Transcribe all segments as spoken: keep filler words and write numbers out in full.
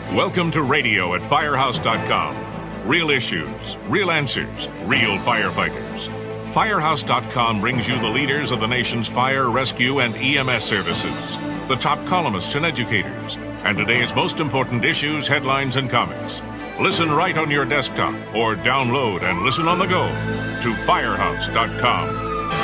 Welcome to radio at firehouse dot com. Real issues, real answers, real firefighters. firehouse dot com brings you the leaders of the nation's fire, rescue, and E M S services, the top columnists and educators, and today's most important issues, headlines, and comments. Listen right on your desktop or download and listen on the go to firehouse dot com.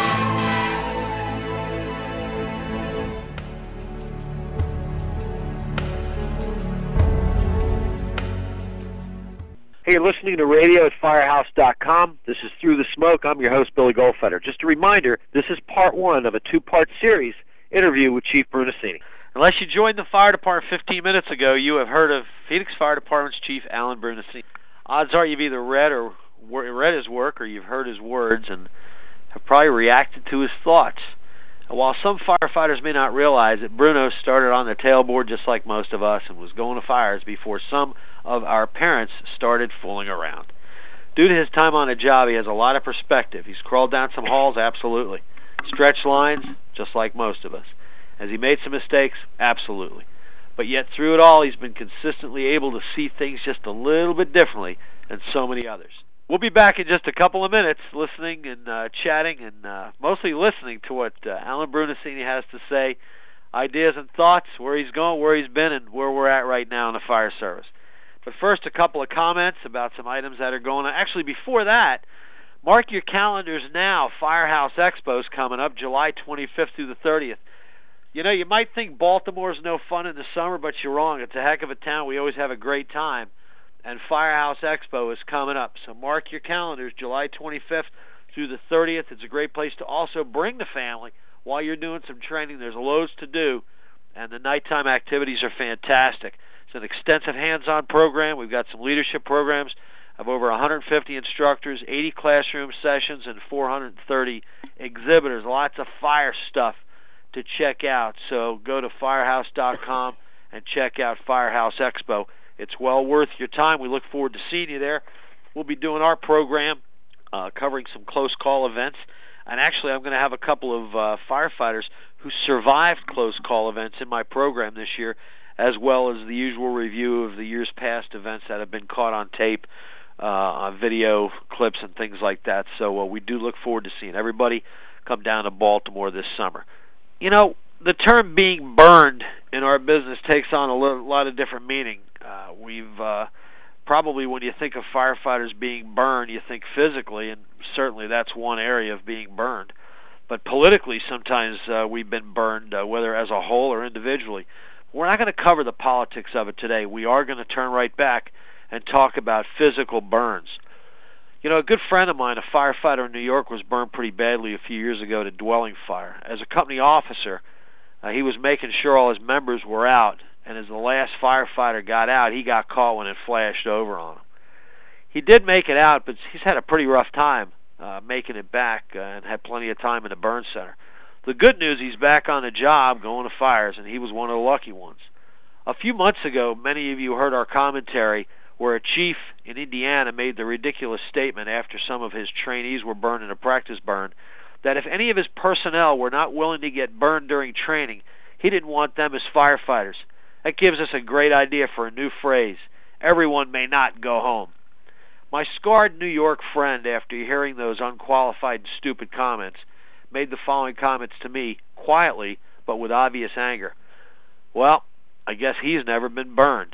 Hey, you're listening to radio at firehouse dot com. This is Through the Smoke. I'm your host, Billy Goldfeder. Just a reminder, this is part one of a two-part series interview with Chief Brunacini. Unless you joined the fire department fifteen minutes ago, you have heard of Phoenix Fire Department's Chief Alan Brunacini. Odds are you've either read or read his work or you've heard his words and have probably reacted to his thoughts. And while some firefighters may not realize it, Bruno started on the tailboard just like most of us and was going to fires before some of our parents started fooling around. Due to his time on the job, he has a lot of perspective. He's crawled down some halls, absolutely. Stretched lines, just like most of us. Has he made some mistakes? Absolutely. But yet through it all, he's been consistently able to see things just a little bit differently than so many others. We'll be back in just a couple of minutes listening and uh, chatting and uh, mostly listening to what uh, Alan Brunacini has to say, ideas and thoughts, where he's going, where he's been, and where we're at right now in the fire service. But first, a couple of comments about some items that are going on. Actually, before that, mark your calendars now. Firehouse Expo's coming up July twenty-fifth through the thirtieth. You know, you might think Baltimore's no fun in the summer, but you're wrong. It's a heck of a town. We always have a great time. And Firehouse Expo is coming up. So mark your calendars, July twenty-fifth through the thirtieth. It's a great place to also bring the family while you're doing some training. There's loads to do, and the nighttime activities are fantastic. It's an extensive hands-on program. We've got some leadership programs of over one hundred fifty instructors, eighty classroom sessions, and four hundred thirty exhibitors. Lots of fire stuff to check out. So go to firehouse dot com and check out Firehouse Expo. It's well worth your time. We look forward to seeing you there. We'll be doing our program, uh, covering some close call events. And actually, I'm going to have a couple of uh, firefighters who survived close call events in my program this year, as well as the usual review of the year's past events that have been caught on tape, uh, on video clips and things like that. So uh, we do look forward to seeing everybody come down to Baltimore this summer. You know, the term being burned in our business takes on a lot of different meaning. Uh, we've uh, probably, when you think of firefighters being burned, you think physically, and certainly that's one area of being burned. But politically, sometimes uh, we've been burned, uh, whether as a whole or individually. We're not going to cover the politics of it today. We are going to turn right back and talk about physical burns. You know, a good friend of mine, a firefighter in New York, was burned pretty badly a few years ago at a dwelling fire. As a company officer, uh, he was making sure all his members were out, and as the last firefighter got out, he got caught when it flashed over on him. He did make it out, but he's had a pretty rough time uh, making it back uh, and had plenty of time in the burn center. The good news, he's back on the job going to fires, and he was one of the lucky ones. A few months ago, many of you heard our commentary where a chief in Indiana made the ridiculous statement after some of his trainees were burned in a practice burn that if any of his personnel were not willing to get burned during training, he didn't want them as firefighters. That gives us a great idea for a new phrase: everyone may not go home. My scarred New York friend, after hearing those unqualified and stupid comments, made the following comments to me, quietly but with obvious anger. Well, I guess he's never been burned.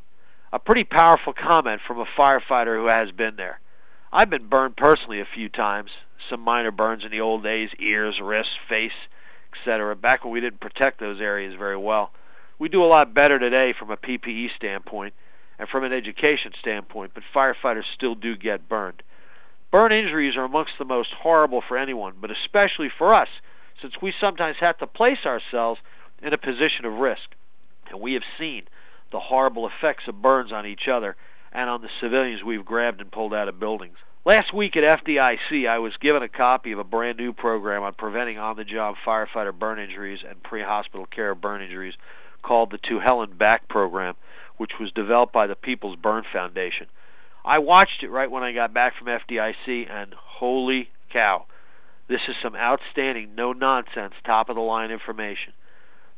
A pretty powerful comment from a firefighter who has been there. I've been burned personally a few times, some minor burns in the old days, ears, wrists, face, et cetera, back when we didn't protect those areas very well. We do a lot better today from a P P E standpoint and from an education standpoint, but firefighters still do get burned. Burn injuries are amongst the most horrible for anyone, but especially for us, since we sometimes have to place ourselves in a position of risk. And we have seen the horrible effects of burns on each other and on the civilians we've grabbed and pulled out of buildings. Last week at F D I C, I was given a copy of a brand new program on preventing on-the-job firefighter burn injuries and pre-hospital care of burn injuries called the To Hell and Back program, which was developed by the People's Burn Foundation. I watched it right when I got back from F D I C, and holy cow, this is some outstanding, no-nonsense, top-of-the-line information.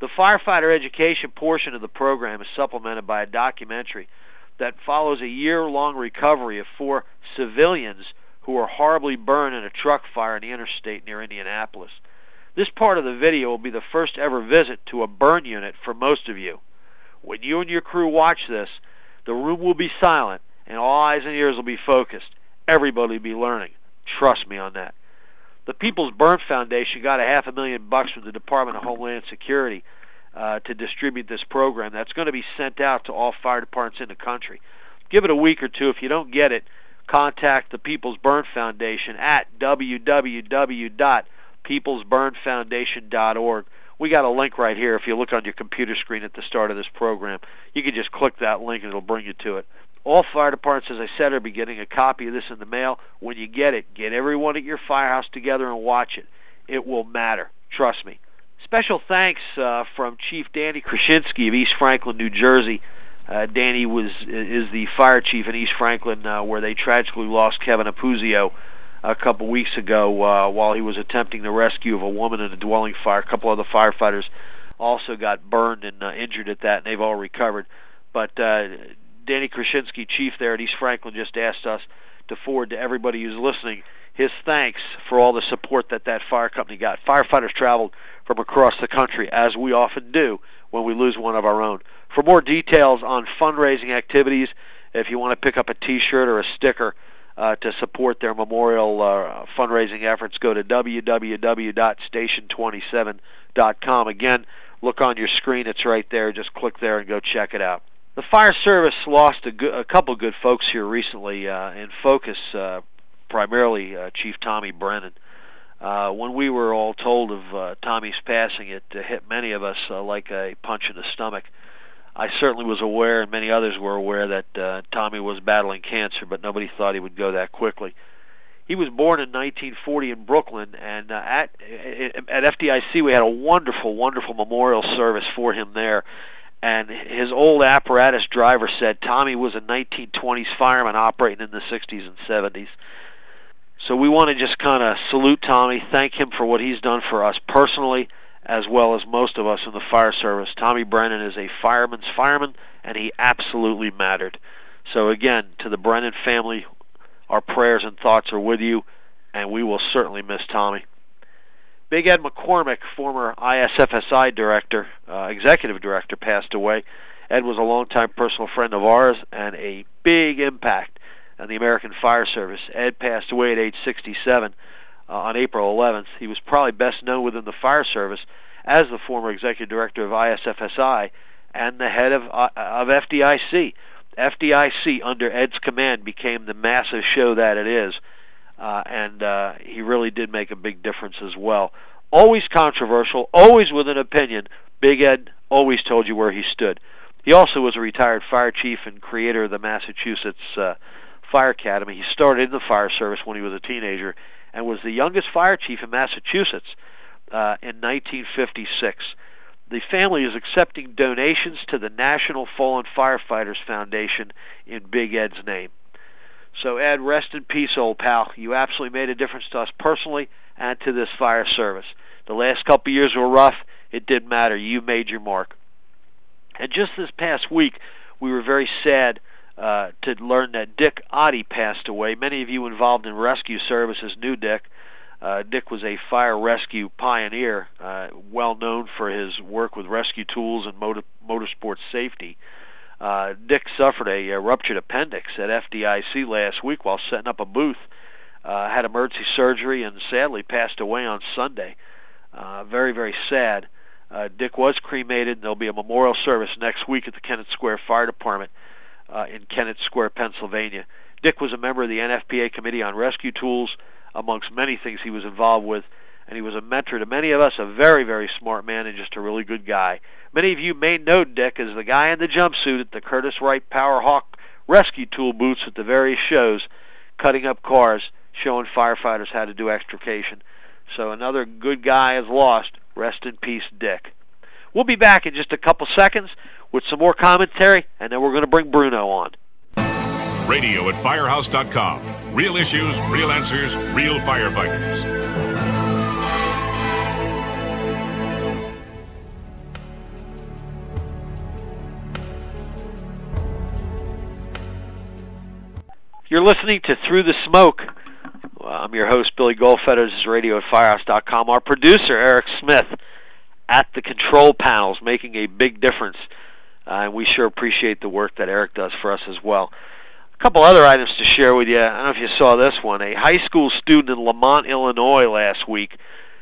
The firefighter education portion of the program is supplemented by a documentary that follows a year-long recovery of four civilians who were horribly burned in a truck fire in the interstate near Indianapolis. This part of the video will be the first ever visit to a burn unit for most of you. When you and your crew watch this, the room will be silent and all eyes and ears will be focused. Everybody will be learning. Trust me on that. The People's Burn Foundation got a half a million bucks from the Department of Homeland Security uh, to distribute this program. That's going to be sent out to all fire departments in the country. Give it a week or two. If you don't get it, contact the People's Burn Foundation at w w w dot peoples burn foundation dot org. We got a link right here. If you look on your computer screen at the start of this program, you can just click that link and it'll bring you to it. All fire departments, as I said, are be getting a copy of this in the mail. When you get it, get everyone at your firehouse together and watch it. It will matter. Trust me. Special thanks uh, from Chief Danny Krasinski of East Franklin, New Jersey. Uh, Danny was is the fire chief in East Franklin, uh, where they tragically lost Kevin Apuzio a couple weeks ago uh, while he was attempting the rescue of a woman in a dwelling fire. A couple other firefighters also got burned and uh, injured at that, and they've all recovered. But uh, Danny Krasinski, chief there at East Franklin, just asked us to forward to everybody who's listening his thanks for all the support that that fire company got. Firefighters traveled from across the country, as we often do when we lose one of our own. For more details on fundraising activities, if you want to pick up a T-shirt or a sticker uh, to support their memorial uh, fundraising efforts, go to w w w dot station twenty-seven dot com. Again, look on your screen. It's right there. Just click there and go check it out. The fire service lost a, good, a couple good folks here recently. Uh, in focus, uh, primarily uh, Chief Tommy Brennan. Uh, when we were all told of uh, Tommy's passing, it uh, hit many of us uh, like a punch in the stomach. I certainly was aware, and many others were aware, that uh, Tommy was battling cancer, but nobody thought he would go that quickly. He was born in nineteen forty in Brooklyn, and uh, at at F D I C we had a wonderful, wonderful memorial service for him there. And his old apparatus driver said Tommy was a nineteen twenties fireman operating in the sixties and seventies. So we want to just kind of salute Tommy, thank him for what he's done for us personally, as well as most of us in the fire service. Tommy Brennan is a fireman's fireman, and he absolutely mattered. So again, to the Brennan family, our prayers and thoughts are with you, and we will certainly miss Tommy. Big Ed McCormick, former I S F S I director, uh, executive director, passed away. Ed was a longtime personal friend of ours and a big impact on the American Fire Service. Ed passed away at age sixty-seven uh, on April eleventh. He was probably best known within the fire service as the former executive director of I S F S I and the head of, uh, of F D I C. F D I C, under Ed's command, became the massive show that it is. Uh, and uh, he really did make a big difference as well. Always controversial, always with an opinion. Big Ed always told you where he stood. He also was a retired fire chief and creator of the Massachusetts uh, Fire Academy. He started in the fire service when he was a teenager and was the youngest fire chief in Massachusetts uh, in nineteen fifty-six. The family is accepting donations to the National Fallen Firefighters Foundation in Big Ed's name. So, Ed, rest in peace, old pal. You absolutely made a difference to us personally and to this fire service. The last couple of years were rough. It didn't matter. You made your mark. And just this past week, we were very sad uh, to learn that Dick Oddie passed away. Many of you involved in rescue services knew Dick. Uh, Dick was a fire rescue pioneer, uh, well known for his work with rescue tools and motor, motorsport safety. Uh, Dick suffered a, a ruptured appendix at F D I C last week while setting up a booth, uh, had emergency surgery, and sadly passed away on Sunday. Uh, very, very sad. Uh, Dick was cremated, and there'll be a memorial service next week at the Kennett Square Fire Department uh, in Kennett Square, Pennsylvania. Dick was a member of the N F P A Committee on Rescue Tools, amongst many things he was involved with, and he was a mentor to many of us, a very, very smart man and just a really good guy. Many of you may know Dick as the guy in the jumpsuit at the Curtis Wright Power Hawk rescue tool booths at the various shows, cutting up cars, showing firefighters how to do extrication. So another good guy is lost. Rest in peace, Dick. We'll be back in just a couple seconds with some more commentary, and then we're going to bring Bruno on. Radio at firehouse dot com. Real issues, real answers, real firefighters. You're listening to Through the Smoke. Well, I'm your host, Billy Goldfeder. This is radio at firehouse dot com. Our producer, Eric Smith, at the control panels, making a big difference. Uh, and we sure appreciate the work that Eric does for us as well. A couple other items to share with you. I don't know if you saw this one. A high school student in Lamont, Illinois last week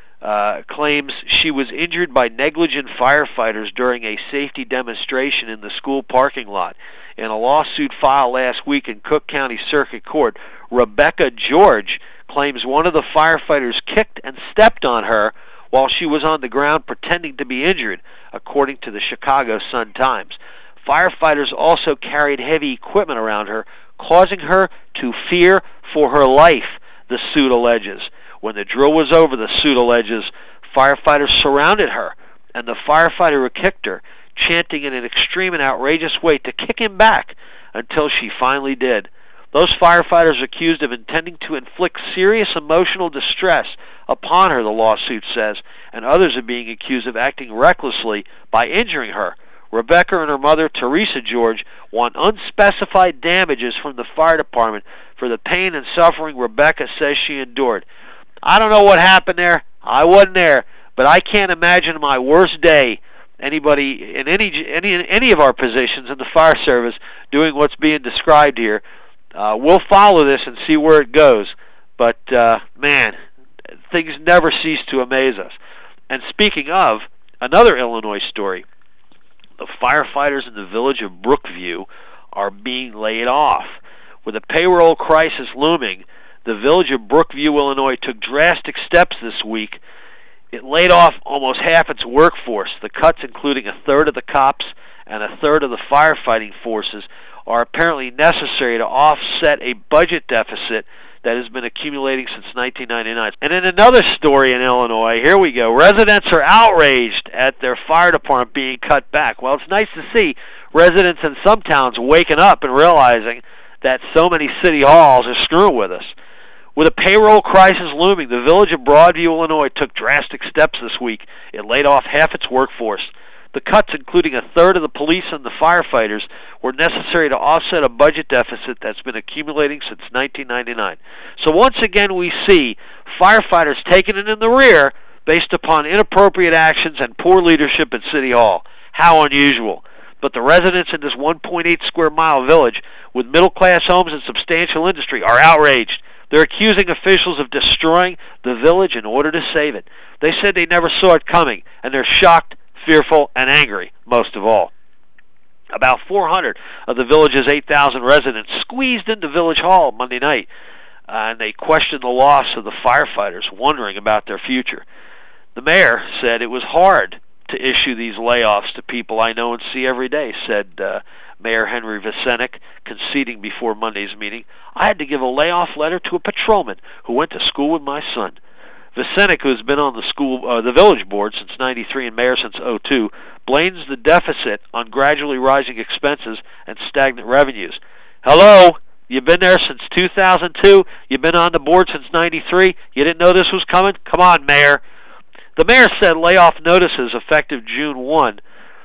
uh, claims she was injured by negligent firefighters during a safety demonstration in the school parking lot. In a lawsuit filed last week in Cook County Circuit Court, Rebecca George claims one of the firefighters kicked and stepped on her while she was on the ground pretending to be injured, according to the Chicago Sun-Times. Firefighters also carried heavy equipment around her, causing her to fear for her life, the suit alleges. When the drill was over, the suit alleges, firefighters surrounded her, and the firefighter who kicked her, chanting in an extreme and outrageous way to kick him back until she finally did. Those firefighters are accused of intending to inflict serious emotional distress upon her, the lawsuit says, and others are being accused of acting recklessly by injuring her. Rebecca and her mother, Teresa George, want unspecified damages from the fire department for the pain and suffering Rebecca says she endured. I don't know what happened there. I wasn't there, but I can't imagine my worst day anybody in any any any of our positions in the fire service doing what's being described here. Uh, we'll follow this and see where it goes. But, uh, man, things never cease to amaze us. And speaking of, another Illinois story, the firefighters in the village of Brookview are being laid off. With a payroll crisis looming, the village of Brookview, Illinois, took drastic steps this week. It laid off almost half its workforce. The cuts, including a third of the cops and a third of the firefighting forces, are apparently necessary to offset a budget deficit that has been accumulating since nineteen ninety-nine. And in another story in Illinois, here we go, residents are outraged at their fire department being cut back. Well, it's nice to see residents in some towns waking up and realizing that so many city halls are screwing with us. With a payroll crisis looming, the village of Broadview, Illinois, took drastic steps this week. It laid off half its workforce. The cuts, including a third of the police and the firefighters, were necessary to offset a budget deficit that's been accumulating since nineteen ninety-nine. So once again we see firefighters taking it in the rear based upon inappropriate actions and poor leadership at City Hall. How unusual. But the residents in this one point eight square mile village with middle-class homes and substantial industry are outraged. They're accusing officials of destroying the village in order to save it. They said they never saw it coming, and they're shocked, fearful, and angry, most of all. About four hundred of the village's eight thousand residents squeezed into Village Hall Monday night, uh, and they questioned the loss of the firefighters, wondering about their future. The mayor said it was hard to issue these layoffs to people I know and see every day, said uh, Mayor Henry Visenik, conceding before Monday's meeting. I had to give a layoff letter to a patrolman who went to school with my son. Visenik, who's been on the school, uh, the village board since ninety-three and mayor since oh two, blames the deficit on gradually rising expenses and stagnant revenues. Hello? You've been there since two thousand two? You've been on the board since ninety-three? You didn't know this was coming? Come on, Mayor. The mayor said layoff notices effective June first.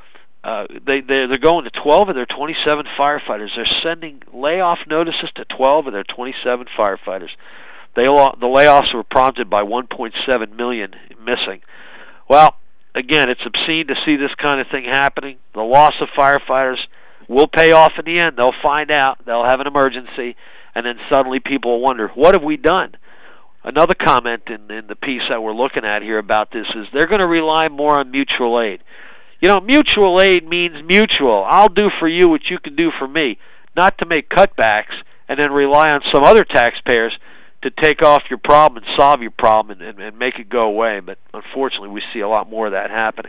Uh, they, they're, they're going to twelve of their twenty-seven firefighters. They're sending layoff notices to twelve of their twenty-seven firefighters. They, the layoffs were prompted by one point seven million dollars missing. Well, again, it's obscene to see this kind of thing happening. The loss of firefighters will pay off in the end. They'll find out. They'll have an emergency, and then suddenly people will wonder, what have we done? Another comment in, in the piece that we're looking at here about this is they're going to rely more on mutual aid. You know, mutual aid means mutual. I'll do for you what you can do for me, not to make cutbacks and then rely on some other taxpayers to take off your problem and solve your problem and, and, and make it go away. But unfortunately, we see a lot more of that happening.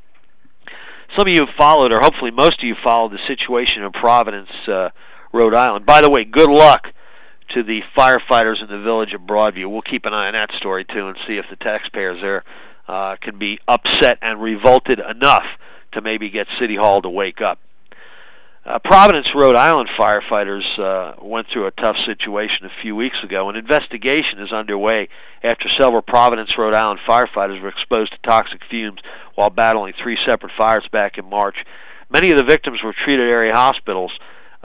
Some of you have followed, or hopefully most of you followed, the situation in Providence, uh, Rhode Island. By the way, good luck to the firefighters in the village of Broadview. We'll keep an eye on that story, too, and see if the taxpayers there uh, can be upset and revolted enough to maybe get City Hall to wake up. Uh, Providence, Rhode Island firefighters uh, went through a tough situation a few weeks ago. An investigation is underway after several Providence, Rhode Island firefighters were exposed to toxic fumes while battling three separate fires back in March. Many of the victims were treated at area hospitals, uh,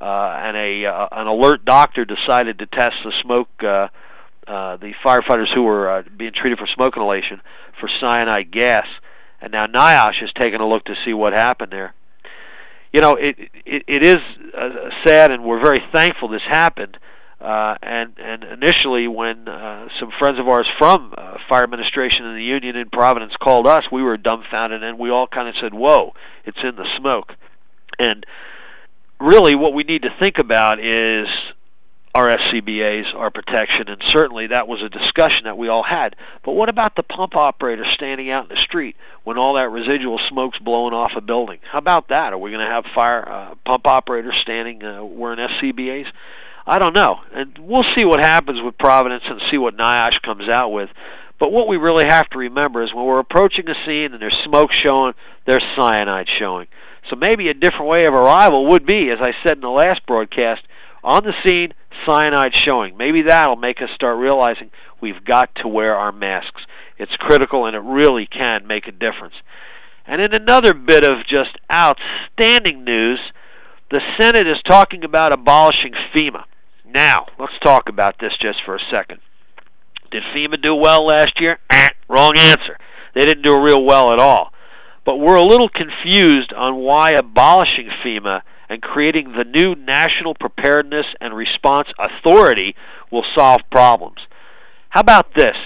uh, and a uh, an alert doctor decided to test the smoke, uh, uh, the firefighters who were uh, being treated for smoke inhalation for cyanide gas. And now NIOSH is taking a look to see what happened there. You know, it it, it is uh, sad, and we're very thankful this happened. Uh, and, and initially, when uh, some friends of ours from uh, Fire Administration and the Union in Providence called us, we were dumbfounded, and we all kind of said, whoa, it's in the smoke. And really what we need to think about is our S C B As, our protection, and certainly that was a discussion that we all had. But what about the pump operator standing out in the street when all that residual smoke's blowing off a building? How about that? Are we going to have fire uh, pump operators standing uh, wearing S C B As? I don't know. And we'll see what happens with Providence and see what NIOSH comes out with. But what we really have to remember is when we're approaching a scene and there's smoke showing, there's cyanide showing. So maybe a different way of arrival would be, as I said in the last broadcast, on the scene, cyanide showing. Maybe that'll make us start realizing we've got to wear our masks. It's critical, and it really can make a difference. And in another bit of just outstanding news, the Senate is talking about abolishing FEMA. Now, let's talk about this just for a second. Did FEMA do well last year? Eh, wrong answer. They didn't do real well at all. But we're a little confused on why abolishing FEMA and creating the new National Preparedness and Response Authority will solve problems. How about this?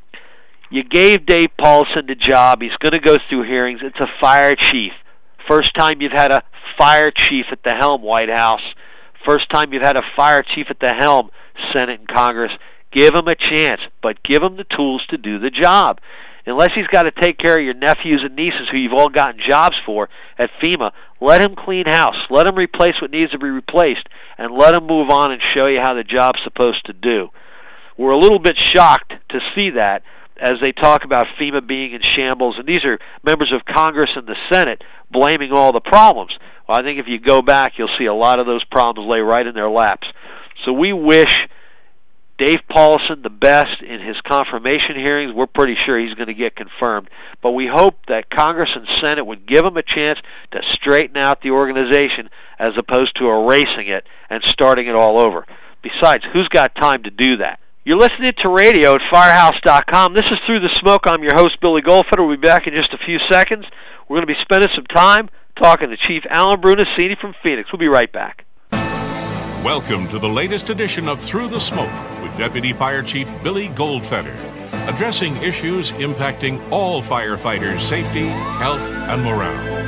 You gave Dave Paulson the job. He's going to go through hearings. It's a fire chief. First time you've had a fire chief at the helm, White House. First time you've had a fire chief at the helm, Senate and Congress. Give him a chance, but give him the tools to do the job. Unless he's got to take care of your nephews and nieces who you've all gotten jobs for at FEMA, let him clean house. Let him replace what needs to be replaced, and let him move on and show you how the job's supposed to do. We're a little bit shocked to see that as they talk about FEMA being in shambles, and these are members of Congress and the Senate blaming all the problems. Well, I think if you go back, you'll see a lot of those problems lay right in their laps. So we wish Dave Paulson the best in his confirmation hearings. We're pretty sure he's going to get confirmed. But we hope that Congress and Senate would give him a chance to straighten out the organization as opposed to erasing it and starting it all over. Besides, who's got time to do that? You're listening to radio at firehouse dot com. This is Through the Smoke. I'm your host, Billy Goldfeder. We'll be back in just a few seconds. We're going to be spending some time talking to Chief Alan Brunacini from Phoenix. We'll be right back. Welcome to the latest edition of Through the Smoke with Deputy Fire Chief Billy Goldfeder, addressing issues impacting all firefighters' safety, health, and morale.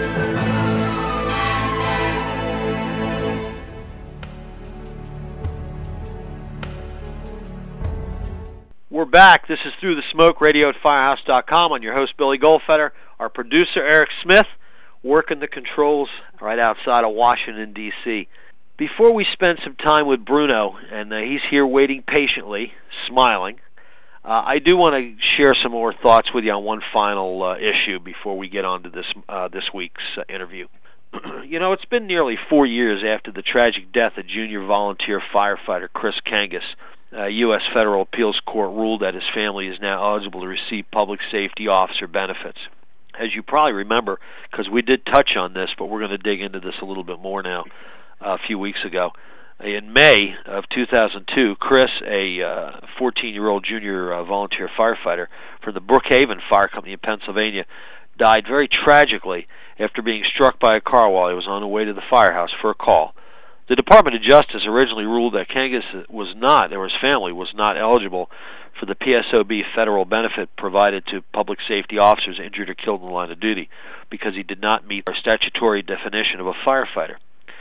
We're back. This is Through the Smoke, radio at firehouse dot com. I'm your host, Billy Goldfeder. Our producer, Eric Smith, working the controls right outside of Washington, D C Before we spend some time with Bruno, and uh, he's here waiting patiently, smiling, uh, I do want to share some more thoughts with you on one final uh, issue before we get on to this, uh, this week's uh, interview. You know, it's been nearly four years after the tragic death of junior volunteer firefighter Chris Kangas. Uh, U S Federal Appeals Court ruled that his family is now eligible to receive public safety officer benefits. As you probably remember, because we did touch on this, but we're going to dig into this a little bit more now, uh, a few weeks ago. In May of two thousand two, Chris, a uh, fourteen-year-old junior uh, volunteer firefighter from the Brookhaven Fire Company in Pennsylvania, died very tragically after being struck by a car while he was on the way to the firehouse for a call. The Department of Justice originally ruled that Kangas was not, or his family was not eligible for the P S O B federal benefit provided to public safety officers injured or killed in the line of duty because he did not meet our statutory definition of a firefighter.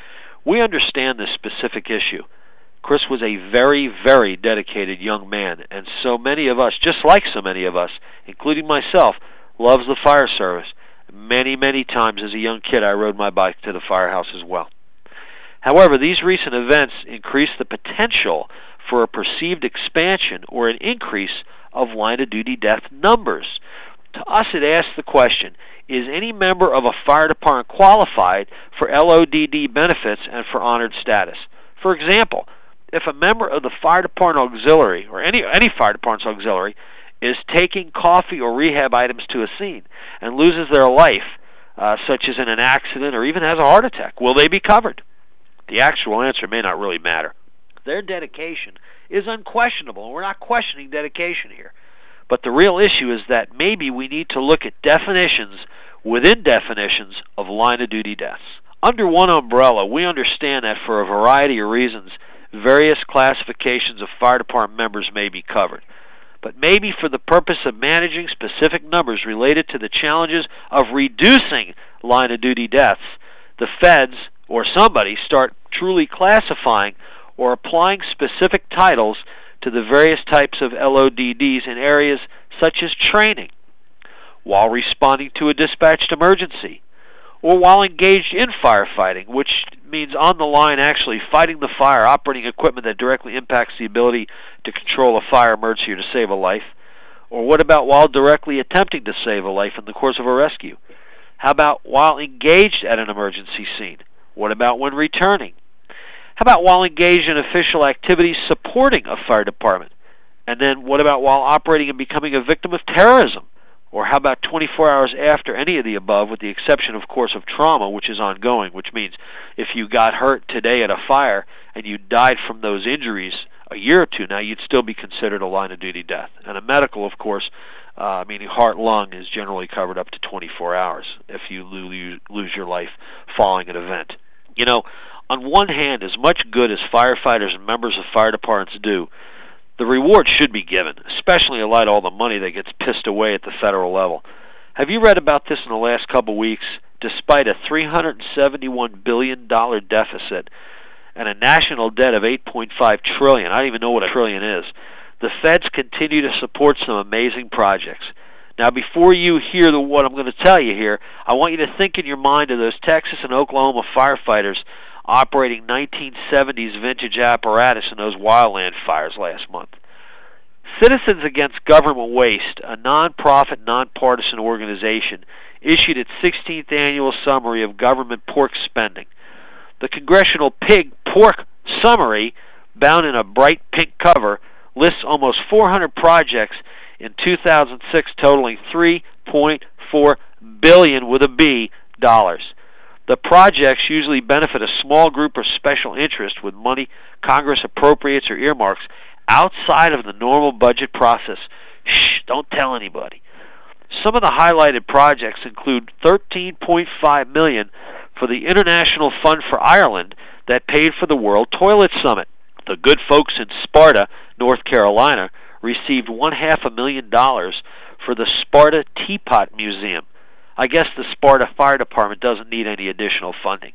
We understand this specific issue. Chris was a very, very dedicated young man, and so many of us, just like so many of us, including myself, loves the fire service. Many, many times as a young kid I rode my bike to the firehouse as well. However, these recent events increase the potential for a perceived expansion or an increase of line-of-duty death numbers. To us, it asks the question, is any member of a fire department qualified for L O D D benefits and for honored status? For example, if a member of the fire department auxiliary, or any, any fire department's auxiliary, is taking coffee or rehab items to a scene and loses their life, uh, such as in an accident or even has a heart attack, will they be covered? The actual answer may not really matter. Their dedication is unquestionable, and we're not questioning dedication here. But the real issue is that maybe we need to look at definitions within definitions of line-of-duty deaths. Under one umbrella, we understand that for a variety of reasons, various classifications of fire department members may be covered. But maybe for the purpose of managing specific numbers related to the challenges of reducing line-of-duty deaths, the feds or somebody start truly classifying or applying specific titles to the various types of L O D Ds in areas such as training, while responding to a dispatched emergency, or while engaged in firefighting, which means on the line actually fighting the fire, operating equipment that directly impacts the ability to control a fire emergency or to save a life. Or what about while directly attempting to save a life in the course of a rescue? How about while engaged at an emergency scene? What about when returning? How about while engaged in official activities supporting a fire department? And then what about while operating and becoming a victim of terrorism? Or how about twenty-four hours after any of the above, with the exception, of course, of trauma, which is ongoing, which means if you got hurt today at a fire and you died from those injuries a year or two now, you'd still be considered a line-of-duty death. And a medical, of course, uh, meaning heart-lung, is generally covered up to twenty-four hours if you lose, lose your life following an event. You know, on one hand, as much good as firefighters and members of fire departments do, the reward should be given, especially in light of all the money that gets pissed away at the federal level. Have you read about this in the last couple of weeks? Despite a three hundred seventy-one billion dollars deficit and a national debt of eight point five trillion dollars, I don't even know what a trillion is, the feds continue to support some amazing projects. Now, before you hear the, what I'm going to tell you here, I want you to think in your mind of those Texas and Oklahoma firefighters operating nineteen seventies vintage apparatus in those wildland fires last month. Citizens Against Government Waste, a non-profit, nonpartisan organization, issued its sixteenth annual summary of government pork spending. The Congressional Pig Pork Summary, bound in a bright pink cover, lists almost four hundred projects in two thousand six totaling three point four billion dollars with a B dollars. The projects usually benefit a small group of special interest with money Congress appropriates or earmarks outside of the normal budget process. Shh, don't tell anybody. Some of the highlighted projects include thirteen point five million dollars for the International Fund for Ireland that paid for the World Toilet Summit. The good folks in Sparta, North Carolina, received one half a million dollars for the Sparta Teapot Museum. I guess the Sparta Fire Department doesn't need any additional funding.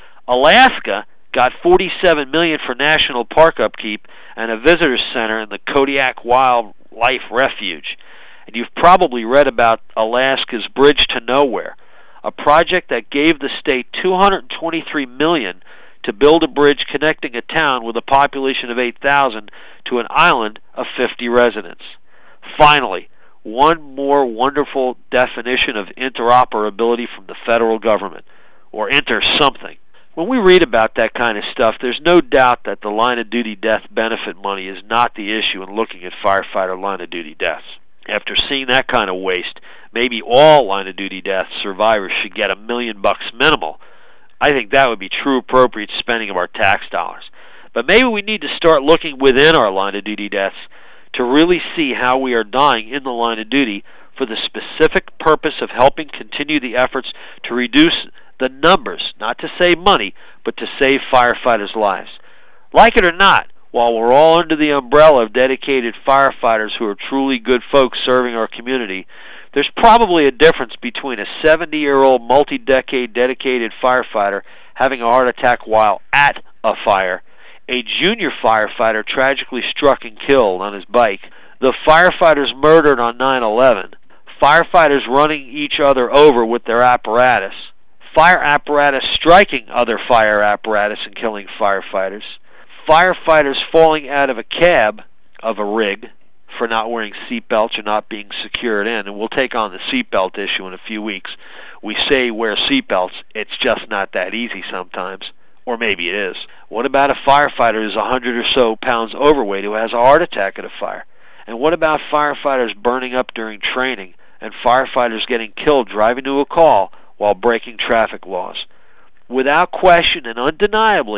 Alaska got forty-seven million dollars for national park upkeep and a visitor center in the Kodiak Wildlife Refuge. And you've probably read about Alaska's Bridge to Nowhere, a project that gave the state two hundred twenty-three million dollars to build a bridge connecting a town with a population of eight thousand to an island of fifty residents. Finally, one more wonderful definition of interoperability from the federal government, or inter something. When we read about that kind of stuff, there's no doubt that the line-of-duty death benefit money is not the issue in looking at firefighter line-of-duty deaths. After seeing that kind of waste, maybe all line-of-duty death survivors should get a million bucks minimal. I think that would be true appropriate spending of our tax dollars. But maybe we need to start looking within our line-of-duty deaths to really see how we are dying in the line of duty for the specific purpose of helping continue the efforts to reduce the numbers, not to save money, but to save firefighters' lives. Like it or not, while we're all under the umbrella of dedicated firefighters who are truly good folks serving our community, there's probably a difference between a seventy-year-old multi-decade dedicated firefighter having a heart attack while at a fire, a junior firefighter tragically struck and killed on his bike, the firefighters murdered on nine eleven, firefighters running each other over with their apparatus, fire apparatus striking other fire apparatus and killing firefighters, firefighters falling out of a cab of a rig for not wearing seatbelts or not being secured in, and we'll take on the seatbelt issue in a few weeks. We say wear seatbelts, it's just not that easy sometimes, or maybe it is. What about a firefighter who's one hundred or so pounds overweight who has a heart attack at a fire? And what about firefighters burning up during training and firefighters getting killed driving to a call while breaking traffic laws? Without question and undeniably,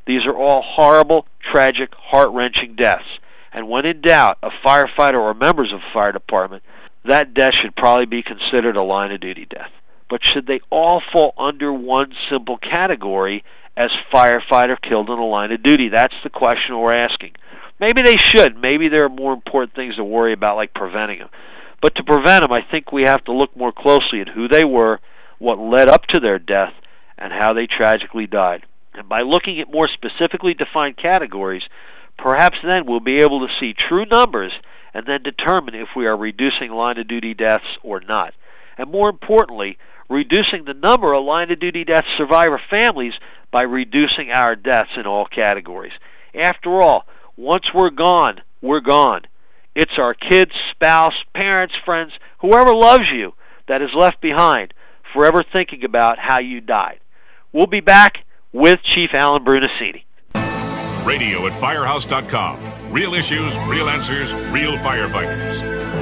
These are all horrible, tragic, heart-wrenching deaths. And when in doubt, a firefighter or members of a fire department, that death should probably be considered a line-of-duty death. But should they all fall under one simple category as firefighter killed in a line of duty? That's the question we're asking. Maybe they should. Maybe there are more important things to worry about, like preventing them. But to prevent them, I think we have to look more closely at who they were, what led up to their death, and how they tragically died. And by looking at more specifically defined categories, perhaps then we'll be able to see true numbers and then determine if we are reducing line-of-duty deaths or not. And more importantly, reducing the number of line-of-duty death survivor families by reducing our deaths in all categories. After all, once we're gone, we're gone. It's our kids, spouse, parents, friends, whoever loves you that is left behind, forever thinking about how you died. We'll be back with Chief Alan Brunacini. Radio at firehouse dot com. Real issues, real answers, real firefighters.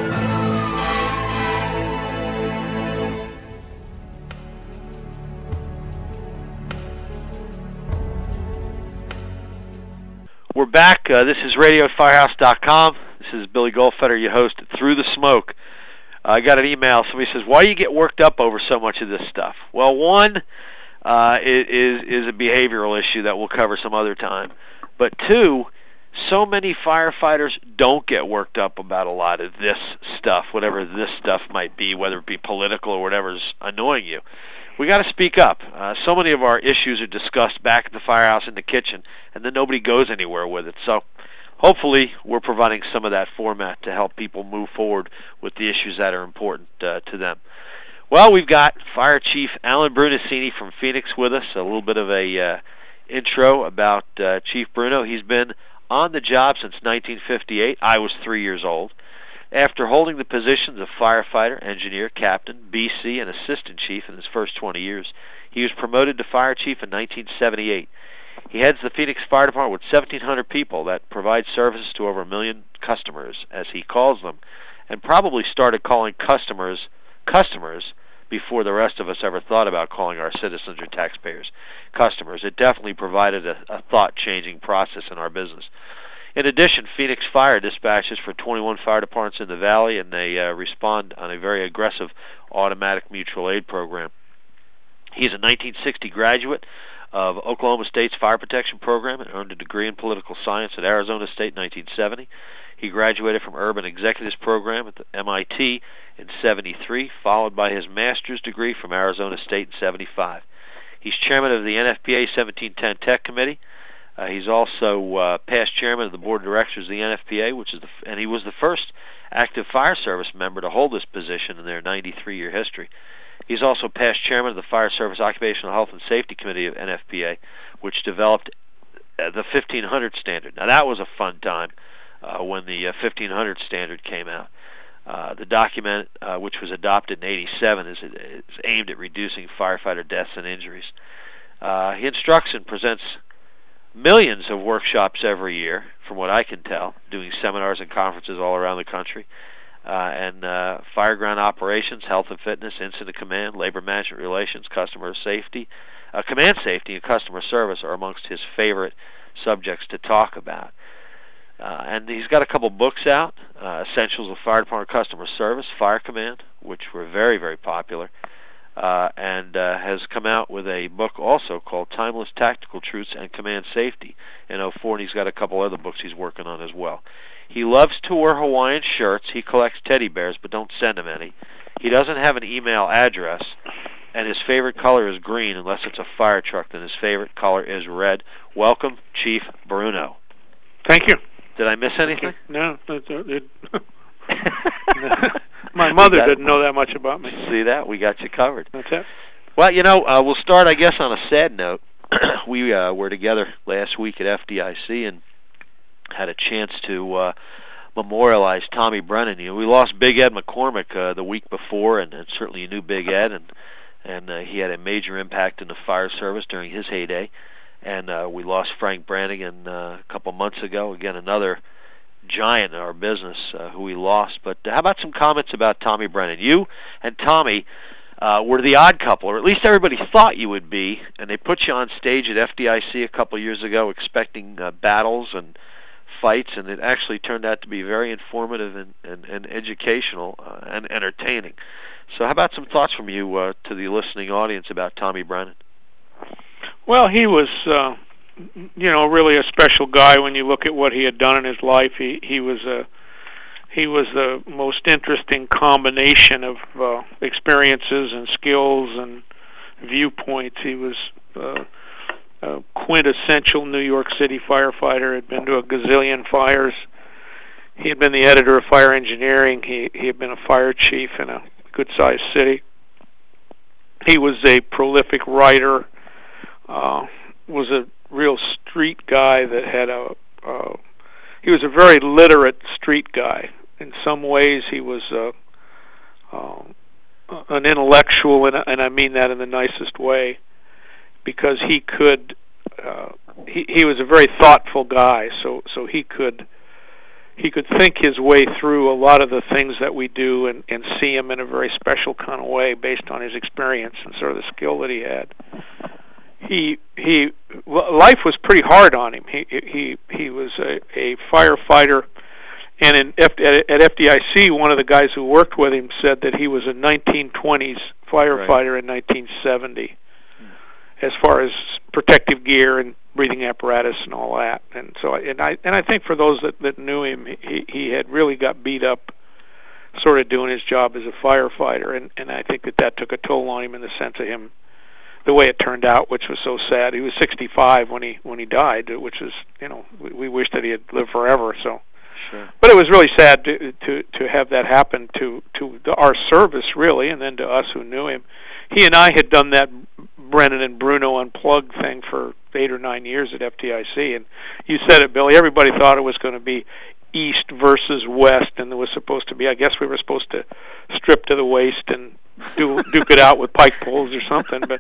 We're back. Uh, this is radio at firehouse dot com. This is Billy Goldfeder, your host at Through the Smoke. Uh, I got an email. Somebody says, why do you get worked up over so much of this stuff? Well, one uh, is, is a behavioral issue that we'll cover some other time. But two, so many firefighters don't get worked up about a lot of this stuff, whatever this stuff might be, whether it be political or whatever's annoying you. We got to speak up. Uh, so many of our issues are discussed back at the firehouse in the kitchen, and then nobody goes anywhere with it. So hopefully we're providing some of that format to help people move forward with the issues that are important uh, to them. Well, we've got Fire Chief Alan Brunacini from Phoenix with us. A little bit of a uh, intro about uh, Chief Bruno. He's been on the job since nineteen fifty-eight. I was three years old. After holding the positions of firefighter, engineer, captain, B C, and assistant chief in his first twenty years, he was promoted to fire chief in nineteen seventy-eight. He heads the Phoenix Fire Department with seventeen hundred people that provide services to over a million customers, as he calls them, and probably started calling customers customers before the rest of us ever thought about calling our citizens or taxpayers customers. It definitely provided a, a thought-changing process in our business. In addition, Phoenix Fire dispatches for twenty-one fire departments in the Valley, and they uh, respond on a very aggressive automatic mutual aid program. He's a nineteen sixty graduate of Oklahoma State's Fire Protection Program and earned a degree in political science at Arizona State in nineteen seventy. He graduated from Urban Executives Program at the M I T in seventy-three, followed by his master's degree from Arizona State in seventy-five. He's chairman of the N F P A seventeen ten Tech Committee. Uh, he's also uh, past chairman of the board of directors of the N F P A, which is the, f- and he was the first active fire service member to hold this position in their ninety-three year history. He's also past chairman of the Fire Service Occupational Health and Safety Committee of N F P A, which developed uh, the fifteen hundred standard. Now that was a fun time uh, when the uh, fifteen hundred standard came out. Uh, the document, uh, which was adopted in eighty-seven, is, is aimed at reducing firefighter deaths and injuries. Uh, he instructs and presents millions of workshops every year, from what I can tell, doing seminars and conferences all around the country. Uh, and uh, fireground operations, health and fitness, incident command, labor management relations, customer safety, uh, command safety, and customer service are amongst his favorite subjects to talk about. Uh, and he's got a couple books out, uh, Essentials of Fire Department Customer Service, Fire Command, which were very, very popular, uh, and uh, has come out with a book also called Timeless Tactical Truths and Command Safety in oh four, and he's got a couple other books he's working on as well. He loves to wear Hawaiian shirts. He collects teddy bears, but don't send him any. He doesn't have an email address, and his favorite color is green unless it's a fire truck, then his favorite color is red. Welcome, Chief Bruno. Thank you. Did I miss anything? No. That's, uh, it, my mother didn't know that much about me. See that? We got you covered. That's it. Well, you know, uh, we'll start, I guess, on a sad note. we uh, were together last week at F D I C and had a chance to uh, memorialize Tommy Brennan. You know, we lost Big Ed McCormick uh, the week before, and, and certainly you knew Big Ed, and and uh, he had a major impact in the fire service during his heyday. And uh, we lost Frank Brannigan uh, a couple months ago. Again, another giant in our business uh, who we lost. But how about some comments about Tommy Brennan? You and Tommy uh, were the odd couple, or at least everybody thought you would be, and they put you on stage at F D I C a couple years ago expecting uh, battles and fights, and it actually turned out to be very informative and, and, and educational uh, and entertaining. So how about some thoughts from you uh, to the listening audience about Tommy Brennan? Well, he was, uh, you know, really a special guy when you look at what he had done in his life. He, he was a He was the most interesting combination of uh, experiences and skills and viewpoints. He was uh, a quintessential New York City firefighter, had been to a gazillion fires. He had been the editor of Fire Engineering. He, he had been a fire chief in a good-sized city. He was a prolific writer, uh, was a real street guy that had a... Uh, he was a very literate street guy. In some ways, he was uh, uh, an intellectual, and, and I mean that in the nicest way, because he could. Uh, he he was a very thoughtful guy, so so he could he could think his way through a lot of the things that we do, and, and see them in a very special kind of way based on his experience and sort of the skill that he had. He he life was pretty hard on him. He he he was a, a firefighter. And in F, at, at F D I C, one of the guys who worked with him said that he was a nineteen twenties firefighter right. in nineteen seventy, hmm. as far as protective gear and breathing apparatus and all that. And so, and I and I think for those that, that knew him, he he had really got beat up, sort of doing his job as a firefighter. And and I think that that took a toll on him in the sense of him, the way it turned out, which was so sad. He was sixty-five when he when he died, which was, you know, we, we wish that he had lived forever. So. Sure. But it was really sad to, to to have that happen to to the, our service, really, and then to us who knew him. He and I had done that Brennan and Bruno Unplugged thing for eight or nine years at F D I C, and you said it, Billy. Everybody thought it was going to be East versus West, and there was supposed to be. I guess we were supposed to strip to the waist and do duke it out with pike poles or something, but.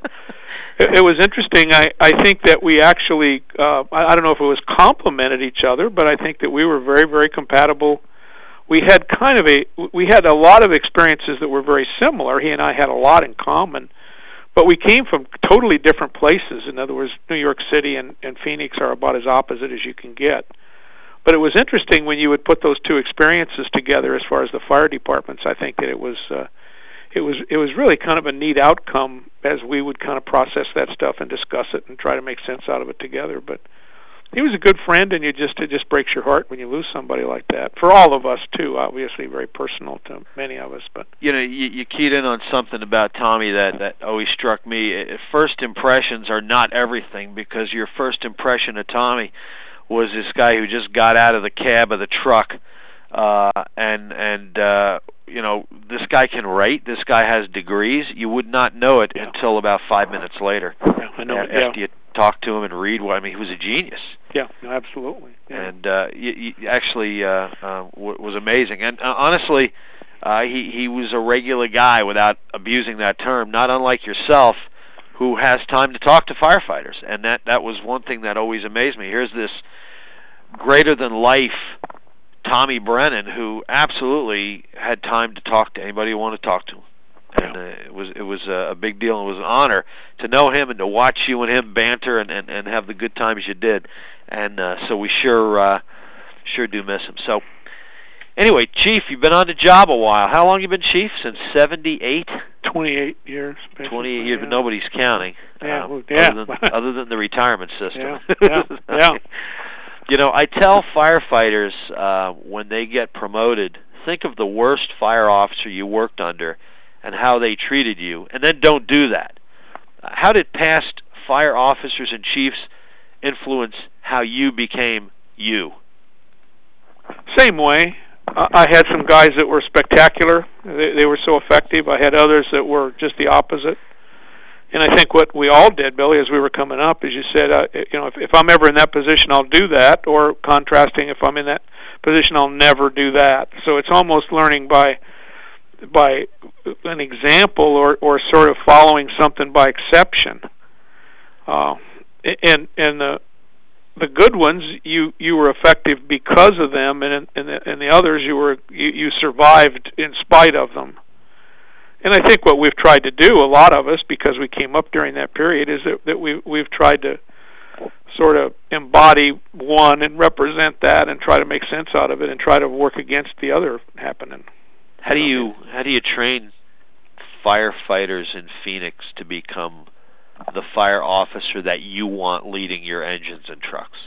It was interesting. I, I think that we actually, uh, I, I don't know if it was complemented each other, but I think that we were very, very compatible. We had kind of a, we had a lot of experiences that were very similar. He and I had a lot in common, but we came from totally different places. In other words, New York City and, and Phoenix are about as opposite as you can get. But it was interesting when you would put those two experiences together as far as the fire departments. I think that it was... Uh, It was it was really kind of a neat outcome as we would kind of process that stuff and discuss it and try to make sense out of it together. But he was a good friend, and you just it just breaks your heart when you lose somebody like that. For all of us too, obviously very personal to many of us. But you know, you, you keyed in on something about Tommy that that always struck me. First impressions are not everything, because your first impression of Tommy was this guy who just got out of the cab of the truck, uh, and and. Uh, you know, this guy can write, this guy has degrees. You would not know it yeah. until about five minutes later. Yeah, I know. After yeah. you talk to him and read, well, I mean, he was a genius. Yeah, no, absolutely. Yeah. And uh, you, you actually uh, uh, w- was amazing. And uh, honestly, uh, he, he was a regular guy, without abusing that term, not unlike yourself, who has time to talk to firefighters. And that, that was one thing that always amazed me. Here's this greater-than-life Tommy Brennan, who absolutely had time to talk to anybody who wanted to talk to him, and uh, it was it was a big deal. It was an honor to know him and to watch you and him banter and, and, and have the good times you did, and uh, so we sure uh, sure do miss him. So anyway, Chief, you've been on the job a while. How long you been Chief? Since seventy-eight? Twenty-eight years. Twenty-eight years, yeah. but nobody's counting. Yeah, um, well, yeah. Other than, other than the retirement system. Yeah, yeah, yeah. You know, I tell firefighters uh, when they get promoted, think of the worst fire officer you worked under and how they treated you, and then don't do that. Uh, how did past fire officers and chiefs influence how you became you? Same way. Uh, I had some guys that were spectacular. They, they were so effective. I had others that were just the opposite. And I think what we all did, Billy, as we were coming up, is you said, uh, you know, if, if I'm ever in that position, I'll do that. Or contrasting, if I'm in that position, I'll never do that. So it's almost learning by by an example, or, or sort of following something by exception. Uh, and and the the good ones, you you were effective because of them, and and the, and the others, you were you, you survived in spite of them. And I think what we've tried to do, a lot of us, because we came up during that period, is that, that we, we've tried to sort of embody one and represent that and try to make sense out of it and try to work against the other happening. How do you how do you train firefighters in Phoenix to become the fire officer that you want leading your engines and trucks?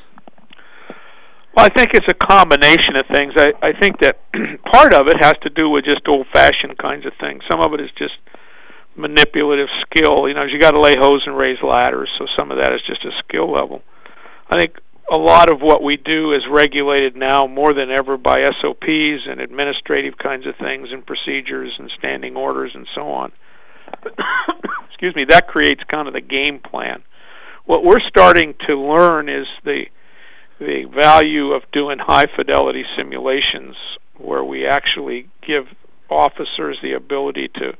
Well, I think it's a combination of things. I, I think that part of it has to do with just old-fashioned kinds of things. Some of it is just manipulative skill. You know, you got to lay hose and raise ladders, so some of that is just a skill level. I think a lot of what we do is regulated now more than ever by S O Ps and administrative kinds of things and procedures and standing orders and so on. Excuse me, that creates kind of the game plan. What we're starting to learn is the the value of doing high-fidelity simulations where we actually give officers the ability to